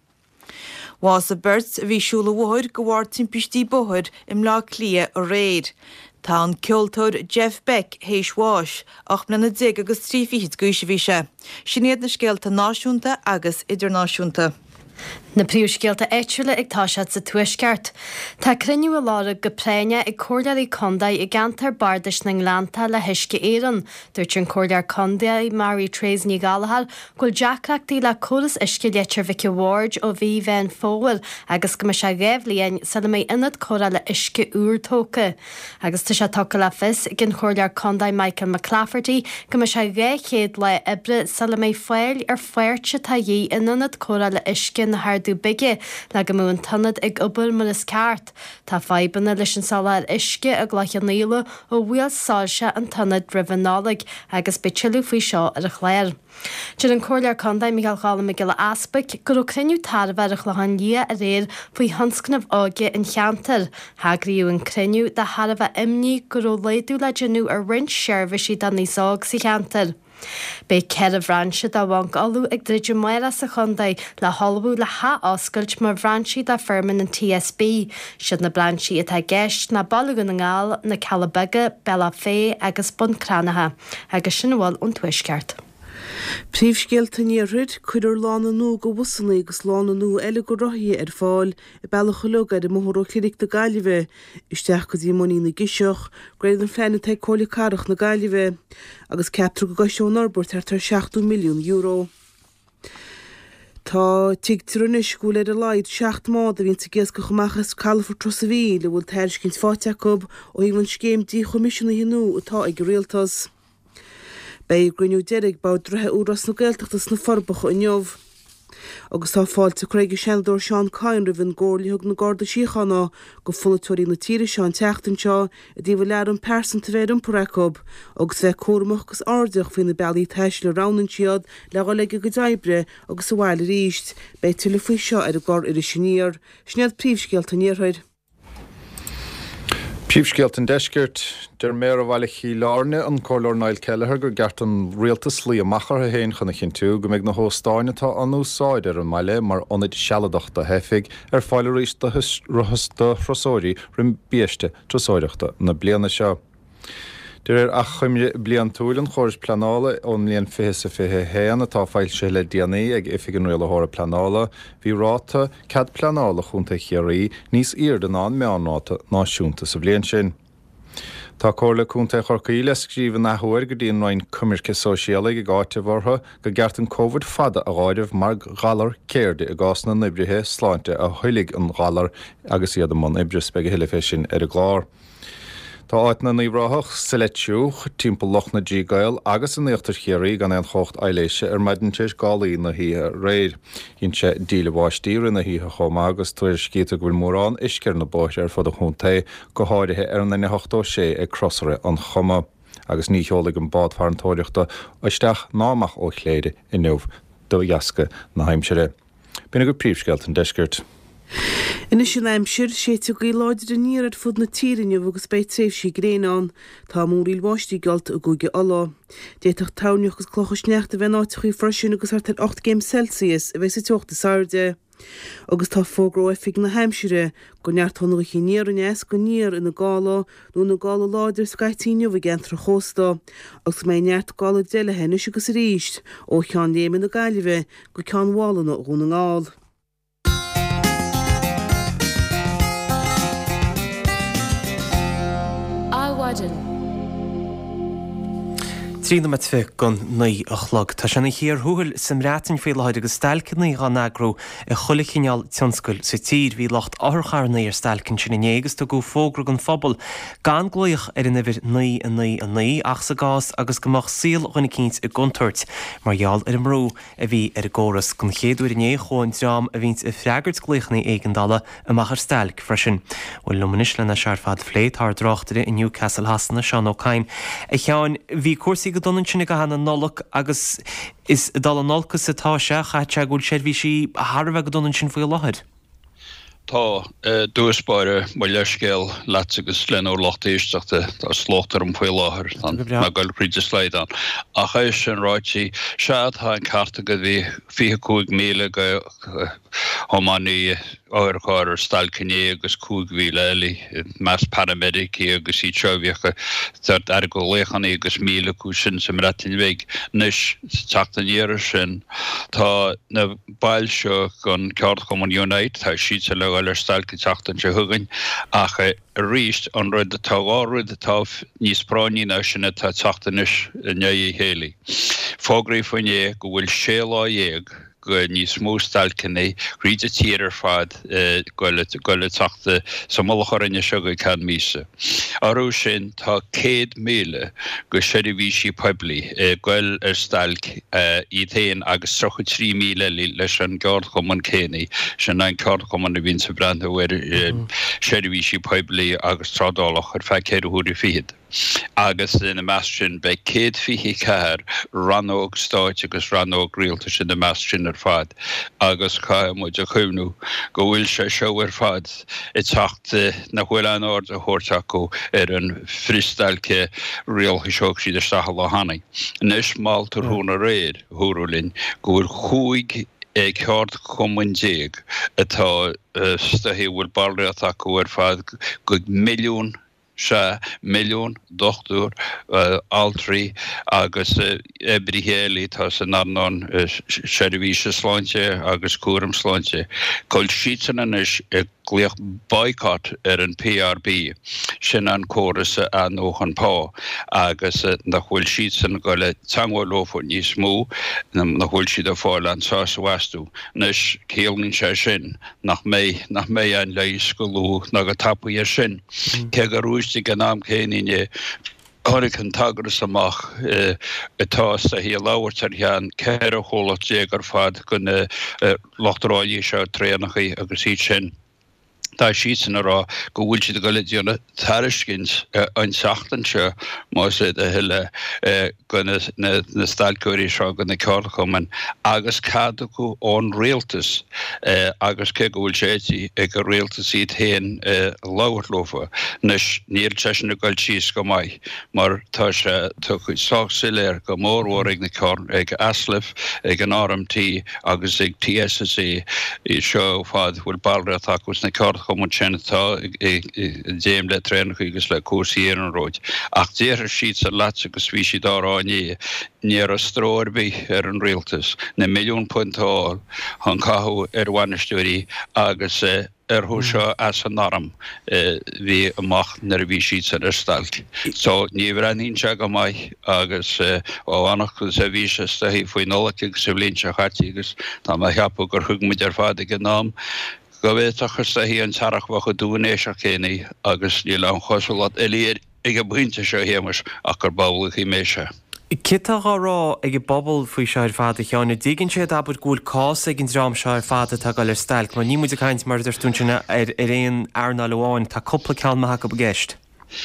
Was a birds a bhí siúla bhthir go bhhar timpistí bóthir im lá clia a réid. Tá an ceoltóir Jeff Beck hééis Walsh ach blina dig agus trífiid goise bhí se. Sinnéad na scéalta náisiúnta agus idirnáisiúnta. Na príomhscéalta éitiúla ag táisead sa tuaisceart. Tá cruinniú a lára go préine ag cóirlearí condaid i gceantar bardais na Nglánta le huisce éireann, dúirt an cóirlear condaid Mary Trace ní Galahad goil deachlaachtaí le córas isce leittir Vicky Ward ó bhí bhein fóil agus go se réimhlíonn sa le mé inad córa le isce úrtóca. Agus tá se tucha le fis gin cóirlear condaid Michael McClafferty go se réchéad le ibre sa le mé foiil ar foiirte tá dhí inad córa le isce na hardú bige le go mún tanad ag obair mar is ceart. Tá feibanna leis an sala ar isce a ghlaich an níla ó bhfuil sáilse an tanad drifanálaigh agus bitseú faoi seo ar a chléir. Dúir an cóirlear condaid Michael Gala me gile aspaig gur ó cruniú tarmharach le han lia a réir faoi hanscnamh áige in cheantar. Thagriú an cruniú de Harbh imní gur ó léadú le genú ar rint seirbhisí don níoság sa cheantar. Bei ceir bhranse dá bhain galú ag dreidir maira sa chundaid le halbú le ha oscailt mar bhransaí dá firman an T S B, siad na blansaí atá gceist na ballagan na ngáil na Calabaga, Bella Fé agus Buncránatha, agus sin bhfuil ón tuaisceart. Príomhscéalta níorthid chuidir lána nó go bhusanna agus lána nó eile go rothaí ar fáil i bailachalóga de móthú chlirig na Gaillimhe, isteach go dtí muí na giseach, gréad an féinna te cóla carach na Gaillimhe, agus ceaptar go gaisio Norbert ar tar seachtú milliún euro. Tá tigtarúnis gúil ar a laid seacht mád a bhíonn sa gcéas go chumachas Calafort Trosaví le bhfuil teircinn fáteacob ó íhann scéimtí chomisisiúna hinú atá ag réaltas. Bei gruniú deireadh bá druthe úras na Gaeltachtas na forbacha in neamh. Agus tá fáilte Craig Shendor Seán Cain rih an ggóirlaíthg na Garda Síochána go fullúirí na tíre seán teachtain seo a dtí bhfuil lear an persan ta bhéir an paracob agus bheith cuaramach gus ardeach faoin na bealaí teis le ranan siad le gáige go daibre agus sa bhhaile ríist bei tuile faoi seo ar a gcóir ar a siníor, snead príomhscéalta níorthaid. Príomhscéalta an deisceart der méar a bhhaile í lárne an cóirlear Niall Kelleher gur gceart an rialtas slí amachar a héin chuna chin tú go méid na hóstáine tá an úsáid ar an maile mar ionid sealadachta heifig ar fáile rís do ruthasta frosóirí rim bíiste trosáideachta na bliana seo. Dir ar ach chuimre blian túlan chóirs planála ón líon fihe sa fihe héan atá fáil se le D N A ag ifig an riala thóra planála, bhí ráta cad planála chunta chéirí níos iad an an meánáta náisiúnta sa blian sin. Tá cóirla cúnta chorcaí le scríomh nathúir go dtíon roinn cumirce sóisiala go gáite bhartha go gceart an COVID fada a gáideh mar galar céirde i gás na nibrithe sláinte a thuigh an galar agus iad am an ibre spege hiile fé sin ar a glár. Tá áit na níomhráthach sa leitiúch timpeall loch na G Gael agus an éachtar chéirí gan an chocht eiléise ar maidintéis gálaí na híthe réir. Hín sé díle bháistíre na híthe chomá agus tuair scíte go bhfuil mórrán iscear na báis ar fud a chunta go háirithe ar an na hochtó sé ag crossare an chuma agus ní cheolaigh an bád farntóireachta isteach námach ó chléide i nuamh do dheasca na haimsere. Bína go príomhscéalta an deisceart. Ina sin aimsir sé tú go láidir a níad fud na tírinne agus beit tréh sí gréán, tá móríl bháistí galt a gúige alá. Déach táneoch gus clochas necht a bheith áitií freisin agus ar tar ácht géim Celsius a bheits sa teachta sairde. Agus tá fógró efig na heimsire go nearttóna chi níar an es go níar ina gála nó na gála láidir scatíine bh gentra chósta, agus mé neart gála deile henne agus ríist ó cheán léimi na Gaillimhe go ceanhálanna ó na ngáil. Trína met fi gon naí a chlog. Tá sena hir thuúil sem rátain fé leid agus stelcinnaí gan agrú i cholichinneal tionscoil sa tír hí locht áthcharnaí ar stelcin sin inégus tá go fógra an fphobal gan gluoich ar in ibir naí a naí a naí ach sa gás agus gomach síl chuinna cíns i guntuirt margheall ar an mrú a bhí ar a ggóras gon chéadúir iné chuin drám a bhíns i freagart gluochnaí éigandala amach ar stelc freisin. Bhfuil lumanis lena searfad fléit th drochtere in Newcastle hasanna Seán O'Kine. I cheann bhí cuasaí go donnan sinna go hana nolach agus is dal an nolchas atá se chaite gúil sé bhí si a Harbh go donnan sin faoi láthid. Tá dúspáire mar leiscéal leat agus len ó lochtaíisteachta tá slótar an faoi láthair na gail príide sleidan. A chaéis sin ráití sead tá an carta go bhí fiche cúig míle go Homanní áircháir stalcinné agus cúgmhíle eile meas paramedicí agus í teohíocha tart ar go léchanna agus míle cúsin sem ratin bheith níos teachtaníar sin tá na bail seo gon ceart Common Unite tá síte le gáil ar stalci teachtain se thugain ach ríist an rud a táhárid a tá níos prání ná sinna tá teachtanis nné héala. Fágraí faoine go bhfuil sé lá dhéag go níos mó stalcinné ríide tíar ar fad goile teachta sa mula chorinne seo go can mísa. Arú sin tá céad míle go seirbhísí poiblí goil ar stalc í tain agus trocha trí míle leis an gard chuman cénaí sin an card chuman na bhín sa brandha bhfuir seirbhísí poiblí agus trádálach ar fe céad úr fiad. Agus in na meastrin be céad fichi ceir ranóg stáit agus ranóg rialtas in na meastrin ar fad. Agus cha muid a chuimnú go bhfuil se seo ar fad i teachta na bhfuil an ord a thuirteachú ar an fristalce rialcha seoch siad ar stacha le hanaí. Nis máiltar húna réad thuúrúlinn go bhfuil chúig ag ceart Common déag atá stahí bhfuil barra acu ar fad go milliún se milliún dochtúr altrí agus ebrihéli tá san anán seirbhíse sláinte agus cuaram sláinte. Coil sítanan is ag gléoch boicot ar an P R B sin an córasa an óchan pá agus na bhfuil siad san go le teanghfuil ófo níos mó na bhfuil siad a fáil an sás wastú. Nes céalnn se sin nach mé nach mé an leis go lú na go tapú ar sin. Ke go rúiste gan am céine Horig an tagras amach atá sa hí láhairt ar chean ceir a hóla déag ar fad gon lochtaráidí seo tréanachaí agus iad sin. Tá sísan ará go bhfuil siad go leidíonna tariscins an seachtainse má sé a heile go na stalcúirí seo go na ceála chuman agus cadú go ón réaltas agus ce go bhfuil sétí ag go réaltas iad tain láhairt nes níl teisina na gail síos go maiid mar tá sé tu chuid sách siléir go mórhór ag na ceáin ag aslih ag an R M T agus ag T S S A i seo fad bhfuil ballra agus na ceála chuman sinnatá déim le trénach agus le cuasaí ar an róid. Ach déar siad sa leat agus bhí siad áráinné níar a stróirbí ar an réaltas na milliún puntáil an cathú ar bhainisteoirí agus ar thu seo as an narm bhí amach nar bhí siad ar stalc. So ní bhar an hín se go maiid agus ó annach chu sa bhí se sta hí faoi nóla agus sa bblin se chatí agus tá mai heapú gur thugmuid ar fad ag an nám. Go bhéach sa hí an tarach bha chu dúnééis a chénaí agus ní le an chosálat eléir ag a buinte seo hémas ach gur babbalach í méise. Kitá rá ag bobbal faoi seir fada cheánna dígann sé abud gúil cás ag an drám seir fada tá gáil ar stalc, mar ní muid a caiint mar idirtúnsena ar réon airna leháin tá coppla cealmacha go bgéist.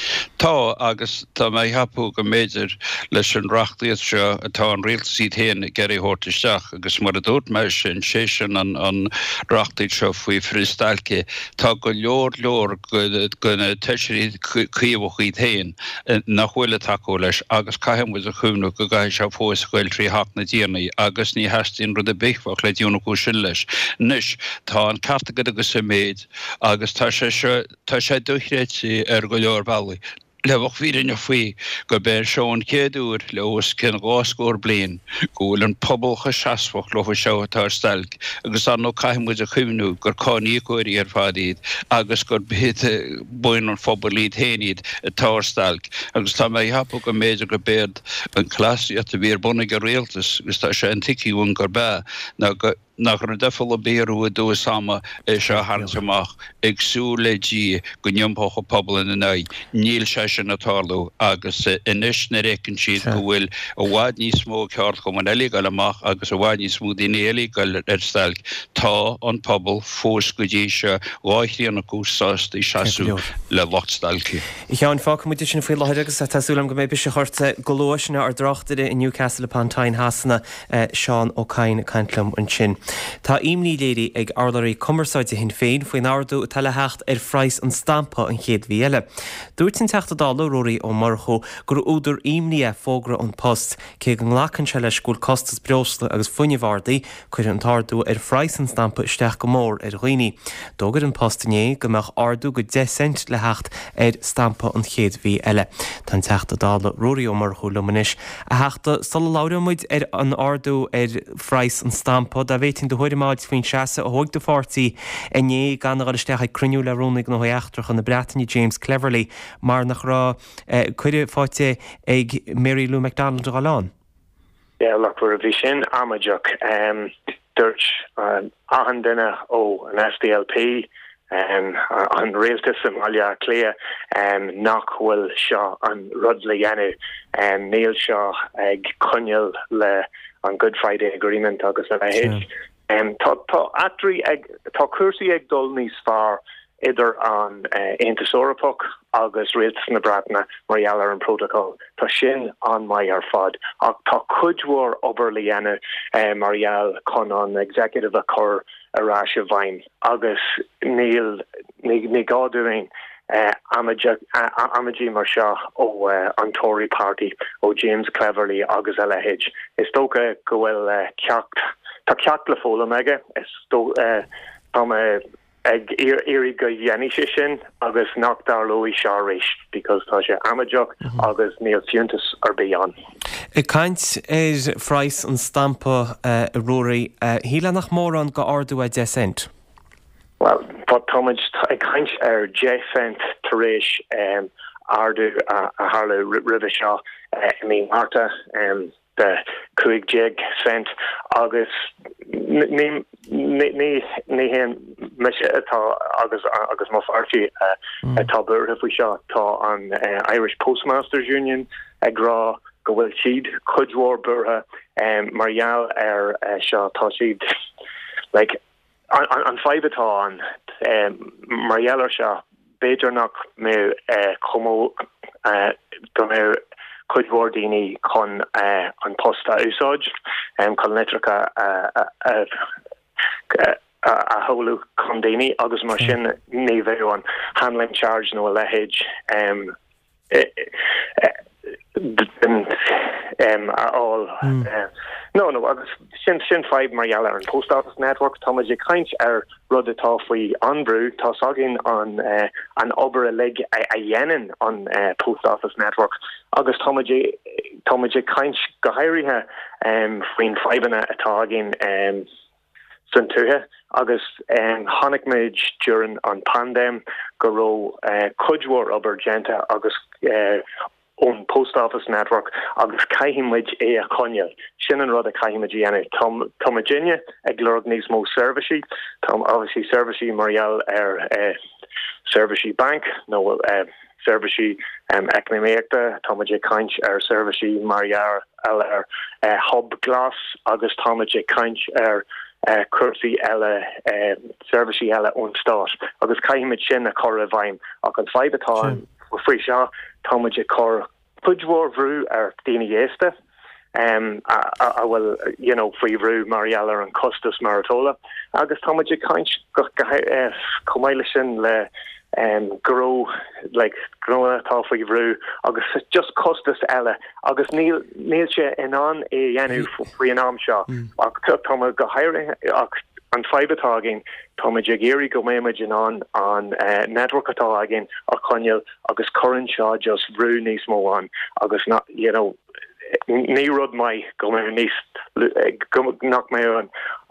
Tá agus tá mé heapú go méidir leis an reachtaíocht seo atá an réaltaí tain geirí thuirtaisteach agus mar a dúirt me sin sé sin an an reachtaíocht seo faoi fristalce tá go leor leor gona teisiirí cíomhachaí tain nach bhfuil takeú leis agus caiim a chuúnú go gaiith se fós goil trí haach na díanaí agus ní heistín rud a bíchfach le dúnachú sin leis. Nis tá an cartagad agus sa méid agus tá sé tá sé duchréití ar go leor Lefach vírin a fui go ben seán céadúr le os cin gáscór blian gúil an pobalcha seasfach lo seo atá stalc agus an nó caiimmuid a chuimnú gur cáí cuairí ar fadíd agus gur bit buin an ffobalíd héad atá stalc agus tá mé hapú go méidir go béad an clasí a bhír buna go réaltas gus tá sé an tiiciún gur be na go nach an defol a béú a dú sama é se hansamach agsú le dí go niumpácha pobl in na níl se sin natáú agus inis na récinn siad go bhfuil a bhád ní smó ceart chum an eile gal amach agus a bhád ní smú daine eile gal ar stalc tá an pobl fós go dtí se bháithíí an cúsásta í seaú le lochstalci. I cheann fá muidir sin faoi láthir agus a tasúlam go méid be se chuirta golóisina ar drochtaide in Newcastle upon Tyne hasanna Seán Ó Cain Caintlam an sin. Tá imní léirí ag arlairí commerceáide hin féin faoin ardú tal hecht ar phrais an stampa an chéad bhíile. Dúirt sin teachta dála roirí ó marcho gur úidir imní a fógra an post cé an lechan se leis gúil costas breosla agus fuinehhardaí chuir an tardú ar phrais an stampa isteach go mór ar roioine. Dógur an postné go meach ardú go de cent le hecht ar stampa an chéad bhí eile. Tá teachta dála roirí ó marcho lumanis a heachta sal láramid ar an ardú ar phrais an stampa da bhéitin do thuirimáid faoin seasa a thug do fátaí inné gan ar isteach ag cruniú le rónnig nó éachtrach an na Breataine James Cleverly mar nach rá chuide fáte ag Mary Lou McDonald a gáán. Yeah, look, we're a vision amajuk. Um, Dutch uh, ahan dinner oh an S D L P um on realtas Somalia clear um Knockwell Shaw on Rudley Yanu and Neil Shaw ag Cunyal le on Good Friday Agreement agus a hedge um ta ta atri ag ta cursi ag dul nís far either on uh, Intasorapuk agus realtas na Bratna Mariala and Protocol ta shin on my ar fod ag ta kujwar oberly Yanu uh, Marial con on executive occur a rash of vine agus Neil ni gadoing uh, Amaji Amaji Marsha o uh, on Tory party o James Cleverly agus ela hedge is stoka goel uh, kyacht ta kyacht le fola mega is sto uh, um uh, ag iri go yanishin agus knocked our Louis Sharish because tasha Amajok agus Neil Fuentus are beyond. I kaint er phrais an stampa uh, roirí uh, híle nach mór an go ardú a decent. Well, but Tomage I kaint er decent taréis um ardú a uh, Harlow Rivishaw uh, I mean Marta um the Kuig Jig sent agus ni ni ni ni him mis atá agus agus má farti atá bur if we shot tá an uh, Irish Postmasters Union agra go bhfuil siad cudhór burtha um, Marial ar uh, seo tá siad like an, an, an five atá an um, Marial ar seo beidir nach mé uh, como uh, go mé cudhór daoine chun uh, an posta úsáid um, chun letracha uh, uh, uh, uh, a holu condini agus mar sin ní bheith an handling charge no a lehéid um, uh, uh, um, um, all mm. uh, no no agus sin sin five Mariala an post office network Thomas kaint ar rud atá faoi anbrú tá sagin an uh, an ober a leg a, a yenin on uh, post office network agus Thomas Thomas kaint gohairithe um faoin fiveanna atá agin um Suntuhe agus um, Hannick Midge during on pandem go uh, cudhór ober genta agus uh, on post office network agus caihimid é a conneal sin an rud a caihimid ene Tom Tom Virginia ag glorgnis mo servicey Tom obviously servicey Marial ar uh, servicey bank no uh, servicey um, economicta Tom J Kainch ar servicey Marial ar uh, hub glass agus Tom J Kainch ar Uh, cursi ella uh, servicey ella on start agus caihimid sin a cor a bhaim ach an five atá fri seo Thomas cor pudhór bhrú ar daoine éiste um I will you know free bhrú Mariala and Custis Maritola agus Thomas kaint go uh, comáile sin le um grow like grow atá faoi bhrú agus just Custis ella agus níl níl se in an é dhéanú faoi an am seo ach Thomas go hairing ach an five atá agin Thomas géirí go méimeid in an an uh, network atá agin a conneal agus current seo just bhrú níos mó an agus not you know ní rud mai go mé níos nach mé an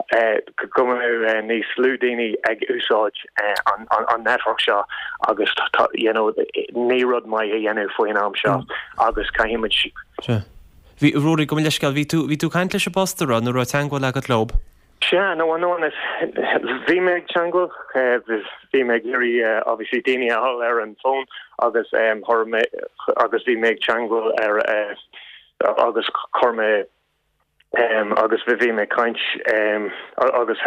go mé níos slúdaine ag úsáid an an network seo agus you know ní rud mai a dhéanú faoin am seo agus caihimid Bhí Rory go leiscail ví tú ví tú caiint leis a bostarrá nó ra teangá le go lob. Yeah, no one known as V-Meg Changle, uh, V-Meg Yuri, uh, obviously Dini Hall er and phone, August, um, her, August V-Meg Changle, er, uh, August Corme, um, August V-Meg Kainch, um, August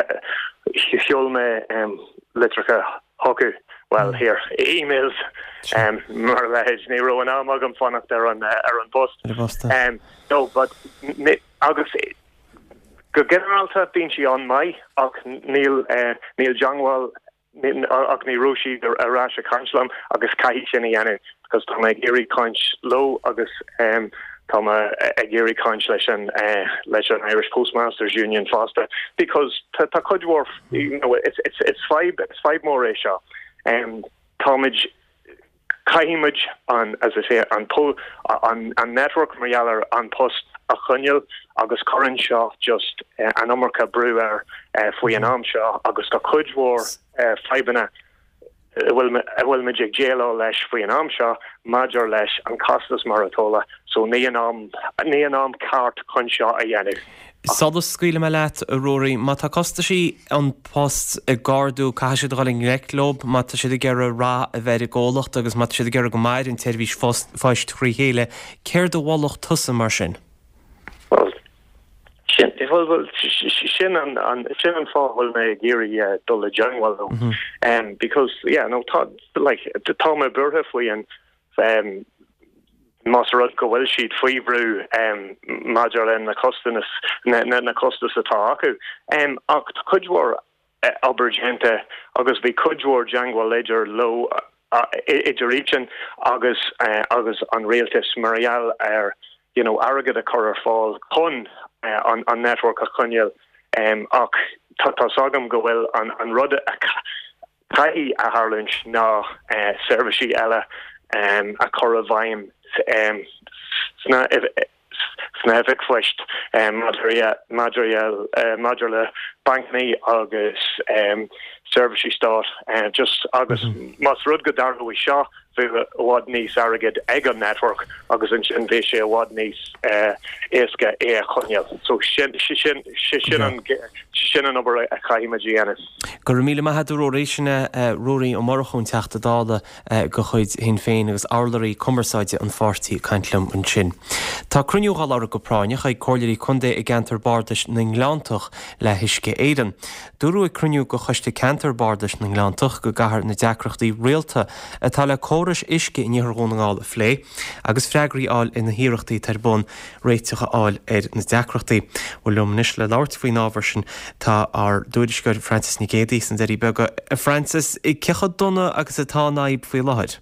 Hjolme, um, Litrica Hockey, well, mm. here, emails, um, Marlehej, Nero, and I'm going to phone up there on, uh, on bust. Um, no, but August, go generalta bín si an mai ach Neil uh, Neil Jongwal ach ní Roshi ará a Kanslam agus cai sin anu because tá me géri conch low agus um, tá a géri conch leis an uh, leis an Irish Postmasters Union Foster because ta cudworth you know it's it's it's five it's five more seo um Tomage Kaimage on as I say on pull on on network Marialler on post a chunnel agus current shaw just uh, an America brewer uh, fwy an am shaw agus a cudwar uh, fibena will will magic jelo lesh fwy an am shaw major lesh and Costas Maratola so ni an am ni an am cart cunshaw a yenu. Sadas scuile me leat a Rory, má tá costa sí an post a gardú caiisiad gáling reclob, má tá siad a gera rá a bheith ggólacht agus má siad a gera go maid in tervís fáist trí héile, céir do bhálach tusa mar sin? Well, sin sin an an sin an fá bhfuil me géirí dul a Jongwal though, um, because yeah no tá like the tá me burtha faoi an um Masarad go well sheet fuibru um Majoran na Costas na na Costas atá acu um ach cudwar uh, Albergenta agus vi cudwar Jangwal ledger low uh, idirreachin agus uh, agus an realtis Marial er you know arrogant a currer fall chun uh, on on network a chunnel um ach tá sagam go well an an rud a cai a harlunch na uh, servicey ella um a currer vaim um sna snavik flecht um material material uh, modular bankni agus um servicey start and uh, just agus mm-hmm. mas rud godar we shaw vu wad ní saragad egan network agus in vishe wad ní uh eska e chunnel so shin shin shin an shin an over a caiimagianis Gur míle ma had roréisina roí ó marchún teachta dála go chuid hin féin agus álaí commerceide an fartíí caiintlam an sin. Tá cruniuúáil ar go práine chuid cóirí chundé i gentar bardas na Nglántach le hiisce éan. Dúrú i cruniú go chuiste cantar bardas na Nglántach go gahar na deacrachtaí réalta atá le córas isce in níorgónaáil a phlé, agus freigraí áil ina híireachtaí tarbun réitecha áil ar na deacrachtaí. Bhfuil lumnis le láirt faoin ábhar sin tá ar dúidirscoir Francis Nigédi san derí bega Francis i cecha donna agus atá naib faoi láid.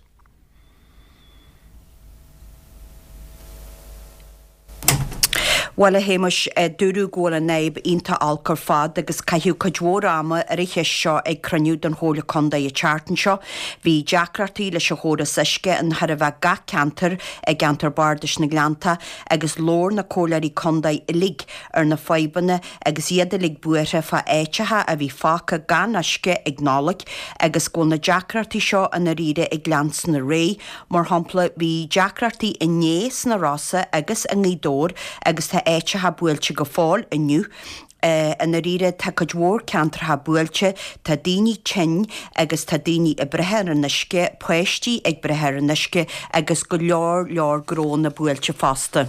Well a héimeis dúrú ggóla neib ínta alcar fad agus caihiú cadhórama ar i cheis seo ag cruniú don hóla conda i chartan seo, hí deacrartaí leis a hóra siisce an thar a bheith ga cantar ag gantar bardas na Glanta agus lór na cólarí conda i lig ar na faibanna agus iad a lig buire fa éitethe a bhí fáca gan asce ag nálaigh agus go na deacrartaí seo an a riire ag glans na ré, mar hampla bhí deacrartaí i néas na rasa agus a ngídór agus tá éite ha builte go fáil iniu uh, an a rire tá cadhór cantar ha builte tá daoine tin agus tá daoine i bretheir an isce poisttí ag bretheir an isce agus go leor leor grón na builte fasta.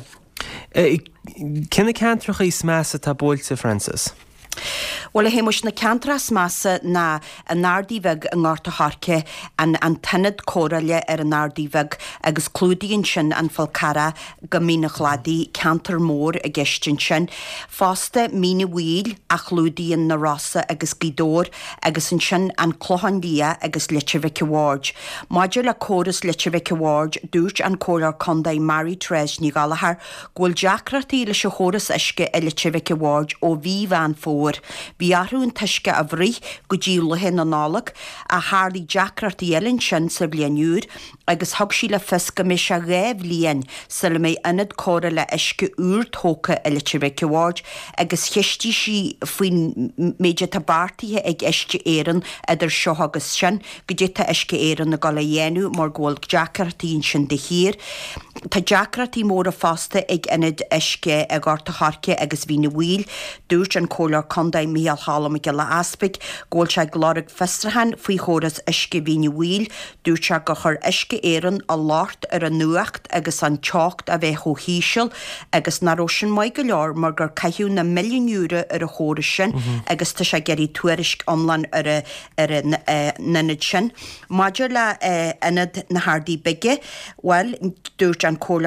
Cinna cantracha is measa tá builte, Francis? Well a héimeis na cantras massa na an nárdíbheg an gáta harce an an tanad córaile ar an nárdíbheg agus clúdaíonn sin an falcara go mína chladí cantar mór a geistin sin. Fásta mína bhíl a chlúdaíonn na rasa agus gidór agus an sin an clohandia agus Litchfic Award. Maidir le córas Litchfic Award dúirt an córar condaí Mary Tres ní Galahar ghfuil deacrataí leis a chóras isce i Litchfic Award ó bhí bhean fór. Bhí arún tuisce a bhrí go díolahin an nálaach a hálaí deacrartaí eilinn sin sa blianúr agus thug sí le fisca mis a réibh líon sa le mé inad córa le isce úr tóca i Litchfic Award agus chiistí sí faoin méide tabártaithe ag isce éan idir seo agus sin go dtí tá isce éan na gala dhéanú mar ggóil deacrartaín sin de hir. Tá deacrartaí mór a fásta ag inad isce ag gáta harce agus bhí na bhíl dúirt an cólar condaí Michael Hallam go le aspig ggóil se glóraigh fistrahan faoi chóras isce bhíne bhíl dúirt se go chur isce éan a láirt ar an nuacht agus an teocht a bheith ó híisiil agus naró sin maid go leor mar gur caiithú na milliún euro ar a chóras sin agus tá sé geirí tuairisc omlan ar a ar a nanad sin. Maidir le inad na hádaí bige, well dúirt an cólar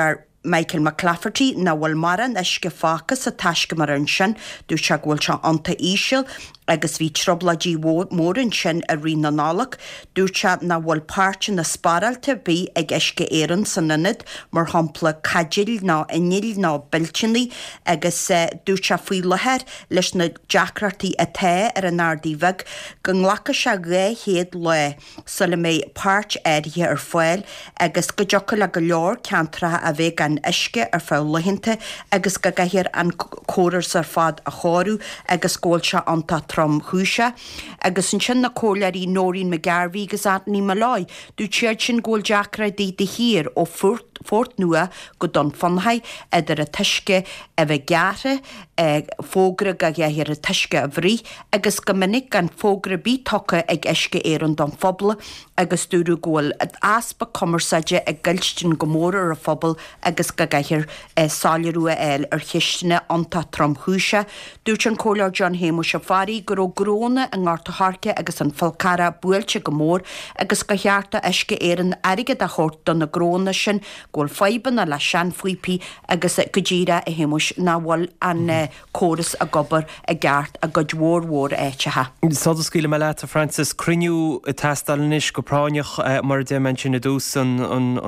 Michael McClafferty na bhfuil maran isce fácas a taisce mar an sin dú se ghfuil se anta íseal agus bhí trobladí mór an sin a rí na nálach, dúirte na bhfuil páirte na spáralte bí ag isce éan san inid mar hampla cadil ná inil ná biltinaí agus dúirte faoi lehéir leis na deacrartaí a té ar an ardíbheh go nglacha se ré héad le sa le mé páirt éirithe ar foiil agus go deocha le go leor ceantrathe a bheith an isce ar fá lehinnta agus go gaiir an córas ar fad a chóirú agus ggóil se anta trom chúise, agus an sin na cólaí nóirín me garbhí gus ní me láid, dú tíir sin ggóil deacra dí de hir ó fórt nua go don fanhaid idir a tuisce a bheith gearre, fógra go gheithir a tuisce a bhrí, agus go minic an fógra bí tocha ag isce éan don fphobal, agus dúrú ggóil aspa commerceide ag gilstin go mór ar a fphobal agus go gaiithir sáileúa eil ar chiistena anta trom chúise, dúirt an cólar John Hamish a farí gur ó gróna an gáirtathce agus an falcara buailte go mór agus go chearta isce éan aige a chót don na gróna sin ggóil feiban a le sean fuipi agus go ddíra a Hamish na bhfuil an córas a gobar a gceart a go dhórhór éitethe. Sádas cuile me leat a Francis cruniú a testalnis go práineach mar de men sin a dús an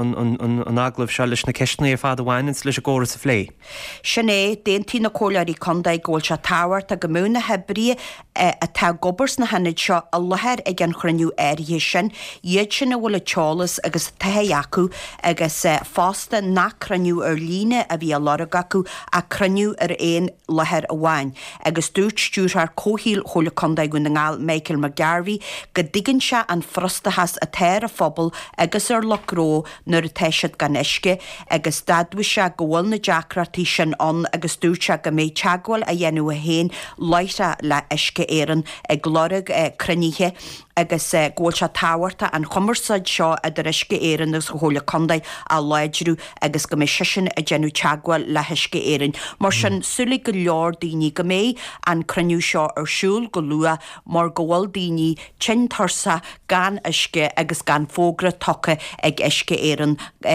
aglah se leis na ceistnaí ar fád bhhainins leis a ggóras a phlé. Sin é déontí na cólaí condaid ggóil se táhairt a go múna hebrí a tá gobars na hanid seo a lehéir ag an chruniú éirithe sin, iad sin a bhfuil a teolalas agus tathe acu agus fásta na chruniú ar líne a bhí a lorag acu a chruniú ar éon lehéir a bhhain. Agus dúirt stúrthar cóhíil chola condaid go na ngáil Michael McGarvey go dtigann se an frostahas a téir a phobal agus ar leró nuair a teisiad gan isce agus dadhui se go bhfuil na deacratí sin an agus dúirt se go méid teagháil a dhéanú a héin leite le isce éan ag glorag cruníthe agus ggóil se táhairta an chumarsaid seo a de isce éan agus go hóla condaid a leidrú agus go mé sisin a genú teagháil le isce éan. Mar sin sula go leor daoine go mé an cruniú seo ar siúl go lua mar go bhfuil daoine tin tarsa gan isce agus gan fógra tocha ag isce éan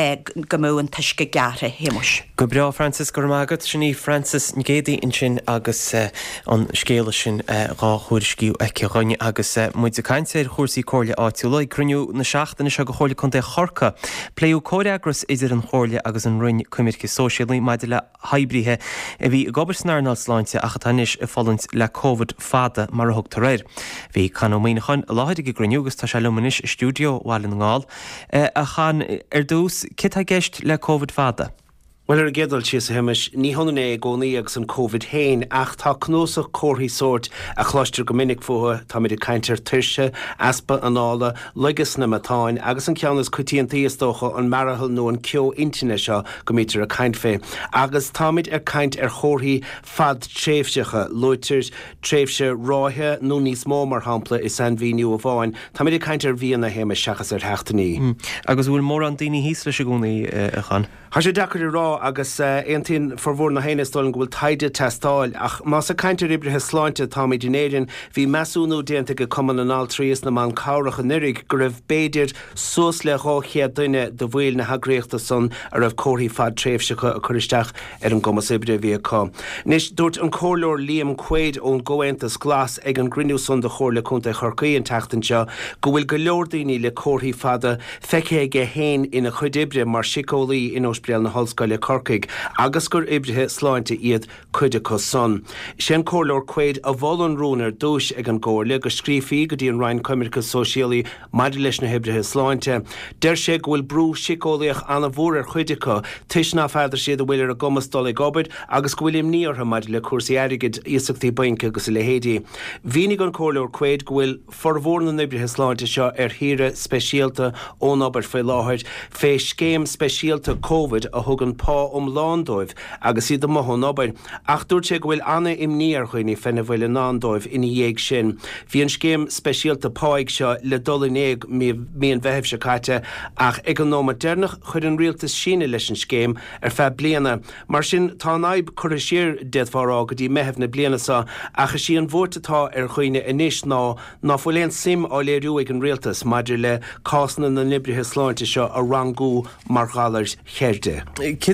go mó an tuisce geartha Hamish. Go breá Francis gur mágad sinní Francis ngédaí in sin agus an scéala sin rá chuirisciú aici roinne agus muid a caiint sé chósaí cóirle áitiúla cruniú na seachtainna se go chóirla chun é chorcha. Pléú cóireagras idir an chóirle agus an rinn cuimirce sóisialaí maidir le haibrithe a bhí gobarsnarnal sláinte a chatanis a fallint le COVID fada mar a thugtar réir. Bhí canóíinechan láidir go gruniugus tá se lumanis stúdio bháil an ngáil a chan ar dús kit a gceist le COVID fada. Well ar gédal si sa Hamish, ní honnan é gcónaí agus an COVID hain ach tá cnósa cóthaí sort a chláistir go minic fuha tá mid caiintear tuirse, aspa anála, legus na matáin agus an ceannas cuitíontaí istócha an marahall nó an cio intine seo go mítar a caiint fé. Agus táid ar caiint ar chóthaí fad tréifsecha, loitirs, tréifse ráithe nó níos mó mar hampla is san bhí nu a bháin, tá mid caiint ar bhíon na Hamish seachas ar heachtaní. Mm. Agus bhfuil mór an daoine híos leis a gcónaí a chan. Tá sé dechar rá agus aontainn forhór na héine stoiln go bhfuil taide testáil ach más a caiinte ribrithe sláinte tá mé dinéirin bhí measúnú déanta go cuman an áil tríos na man cáracha nurig go raibh béidir suas le ráchéad duine do bhfuil na hagréachta son a raibh cóthaí fad tréifsecha a churisteach ar an gomas ibre bhí cá. Nis dúirt an cóirleoir Liam Quaid ón Goaontas Glas ag an grinniú son de chóir le chunta chorcaí an teachtainse go bhfuil go leor daoine le cóthaí fada feice ige héin ina chuidibre mar sicólaí in Breal na Hallscoile Corcaig agus gur ibrithe sláinte iad chuide có son. Sin cóirleoir Quaid a bhán rúnar dúis ag an ggóirle go scrífií go dtí an Ryan Cumircha Sosialaí maidir leis na ibrithe sláinte. Der sé go bhfuil brú sicólaíoch anna bhór ar chuidecha tuis ná feidir siad a bhfuil ar a gomas dul ag obair agus go bhfuil níortha maidir le cuasaí airigid iasachtaí baince agus le héadí. Bhínig an cóirleoir Quaid go bhfuil formhór na ibrithe sláinte seo ar thíre speisialta ón obair fé láthir fé scéim speisialta COVID a thugann pá um ládóibh agus iad am mothn obair. Ach dúirt sé go bhfuil anna imníar chuoine fena bhfuil an ládóibh ina dhéag sin. Bhí an scéim speisialta páig seo le dul in éag míon bheitheh se caite ach ag an nó modernach chuir an rialtas síne leis an scéim ar fe bliana. Mar sin tá naib chuir siar deadhharrá go dtí mehebh na bliana sa ach sí an bhórtatá ar chuoine inis ná ná bhfuil éon sim á léirú ag an rialtas maidir le cásanna na nibrithe sláinte seo a rangú mar gálar cheirde. Cid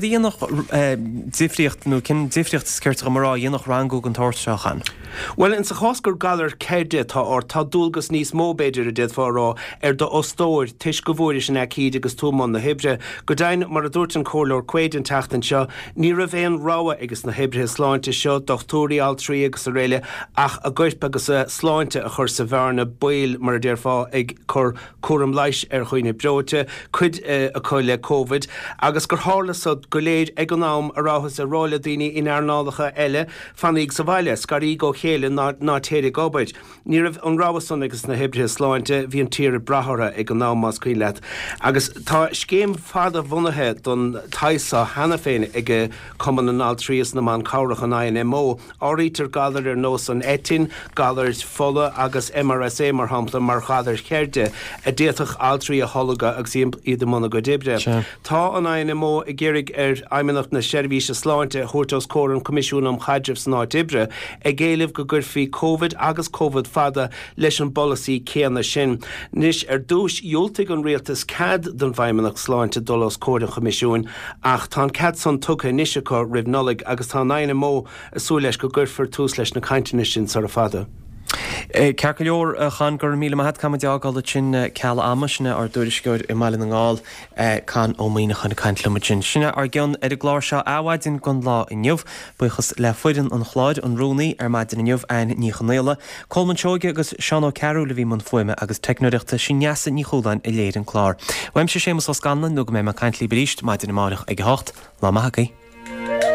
dhéanach difriocht nó cin difriocht scirt go marrá dhéanach rangú an táirteachchan. Well in sa chosgur galar céide tá or tá dúlgus níos móbéidir a déad fárá ar do ostóir tuis go bhóir sin cíd agus túmán na hebre, go dain mar a dúirt an cóir cuéidan teachtain seo, ní ra bhéon ráha agus na hebre sláinte seo dochtúí al trí agus a réile ach a gcuirpa agus a sláinte a chur sa bhena buil mar a déir fá ag chur cuam leis ar chuoine breote, chud a chuile COVID, agus gur hálasad go léad ag an nám a ráthas a rála daoine in airnálacha eile fannaigh sa bhaile, scarí go chéile ná téire gobaid. Ní rah an ráhasan agus na hebre sláinte bhí an tíre brathra ag an nám más cuiile. Agus tá scéim fada bhunathe don taisa hena féin ag cuman an altríos na man cáireach an I N M O, áítar galar ar nós an etin, galar fola agus M R S A mar hampla mar chadar chéirde a déach altrí a holaga agus iad mna go dibre. Tá an I N M O i ggéirigh ar aimimeach na seirbhíse sláinte chuirtas cór an comisiún am chaidirh san áit dibre ag géalah go gurfií COVID agus COVID fada leis an bolí céanna sin. Nis ar dúis dúiltaigh an réaltas cad don bhaimimeach sláinte dolas cór an comisiún ach tá cad san tucha níisiá rih nolig agus tá I N M O asú leis go gurfar tús leis na caiintine sin sa a fada. Cear go leor chan gur míle maithe camadeágáil sin ceall amasisina ar dúirisceir i meile an gáil can ó míach chuna caiintluid sin. Sinne ar gceann ar a gláir seo áhaidin gon lá inniuh buchas le fuidan an chláid an rúnaí ar maidin inniuh ein ní chanéile, Colman Seoige agus Seán Ó Cearú le bhí man foiime agus teicnúireachta sin neasa ní chúlainn i léir an chlár. Weim sé sémas ó scanlan nó go mé mar caiintlí bríist maidin amárach ag hocht lá maithagaí.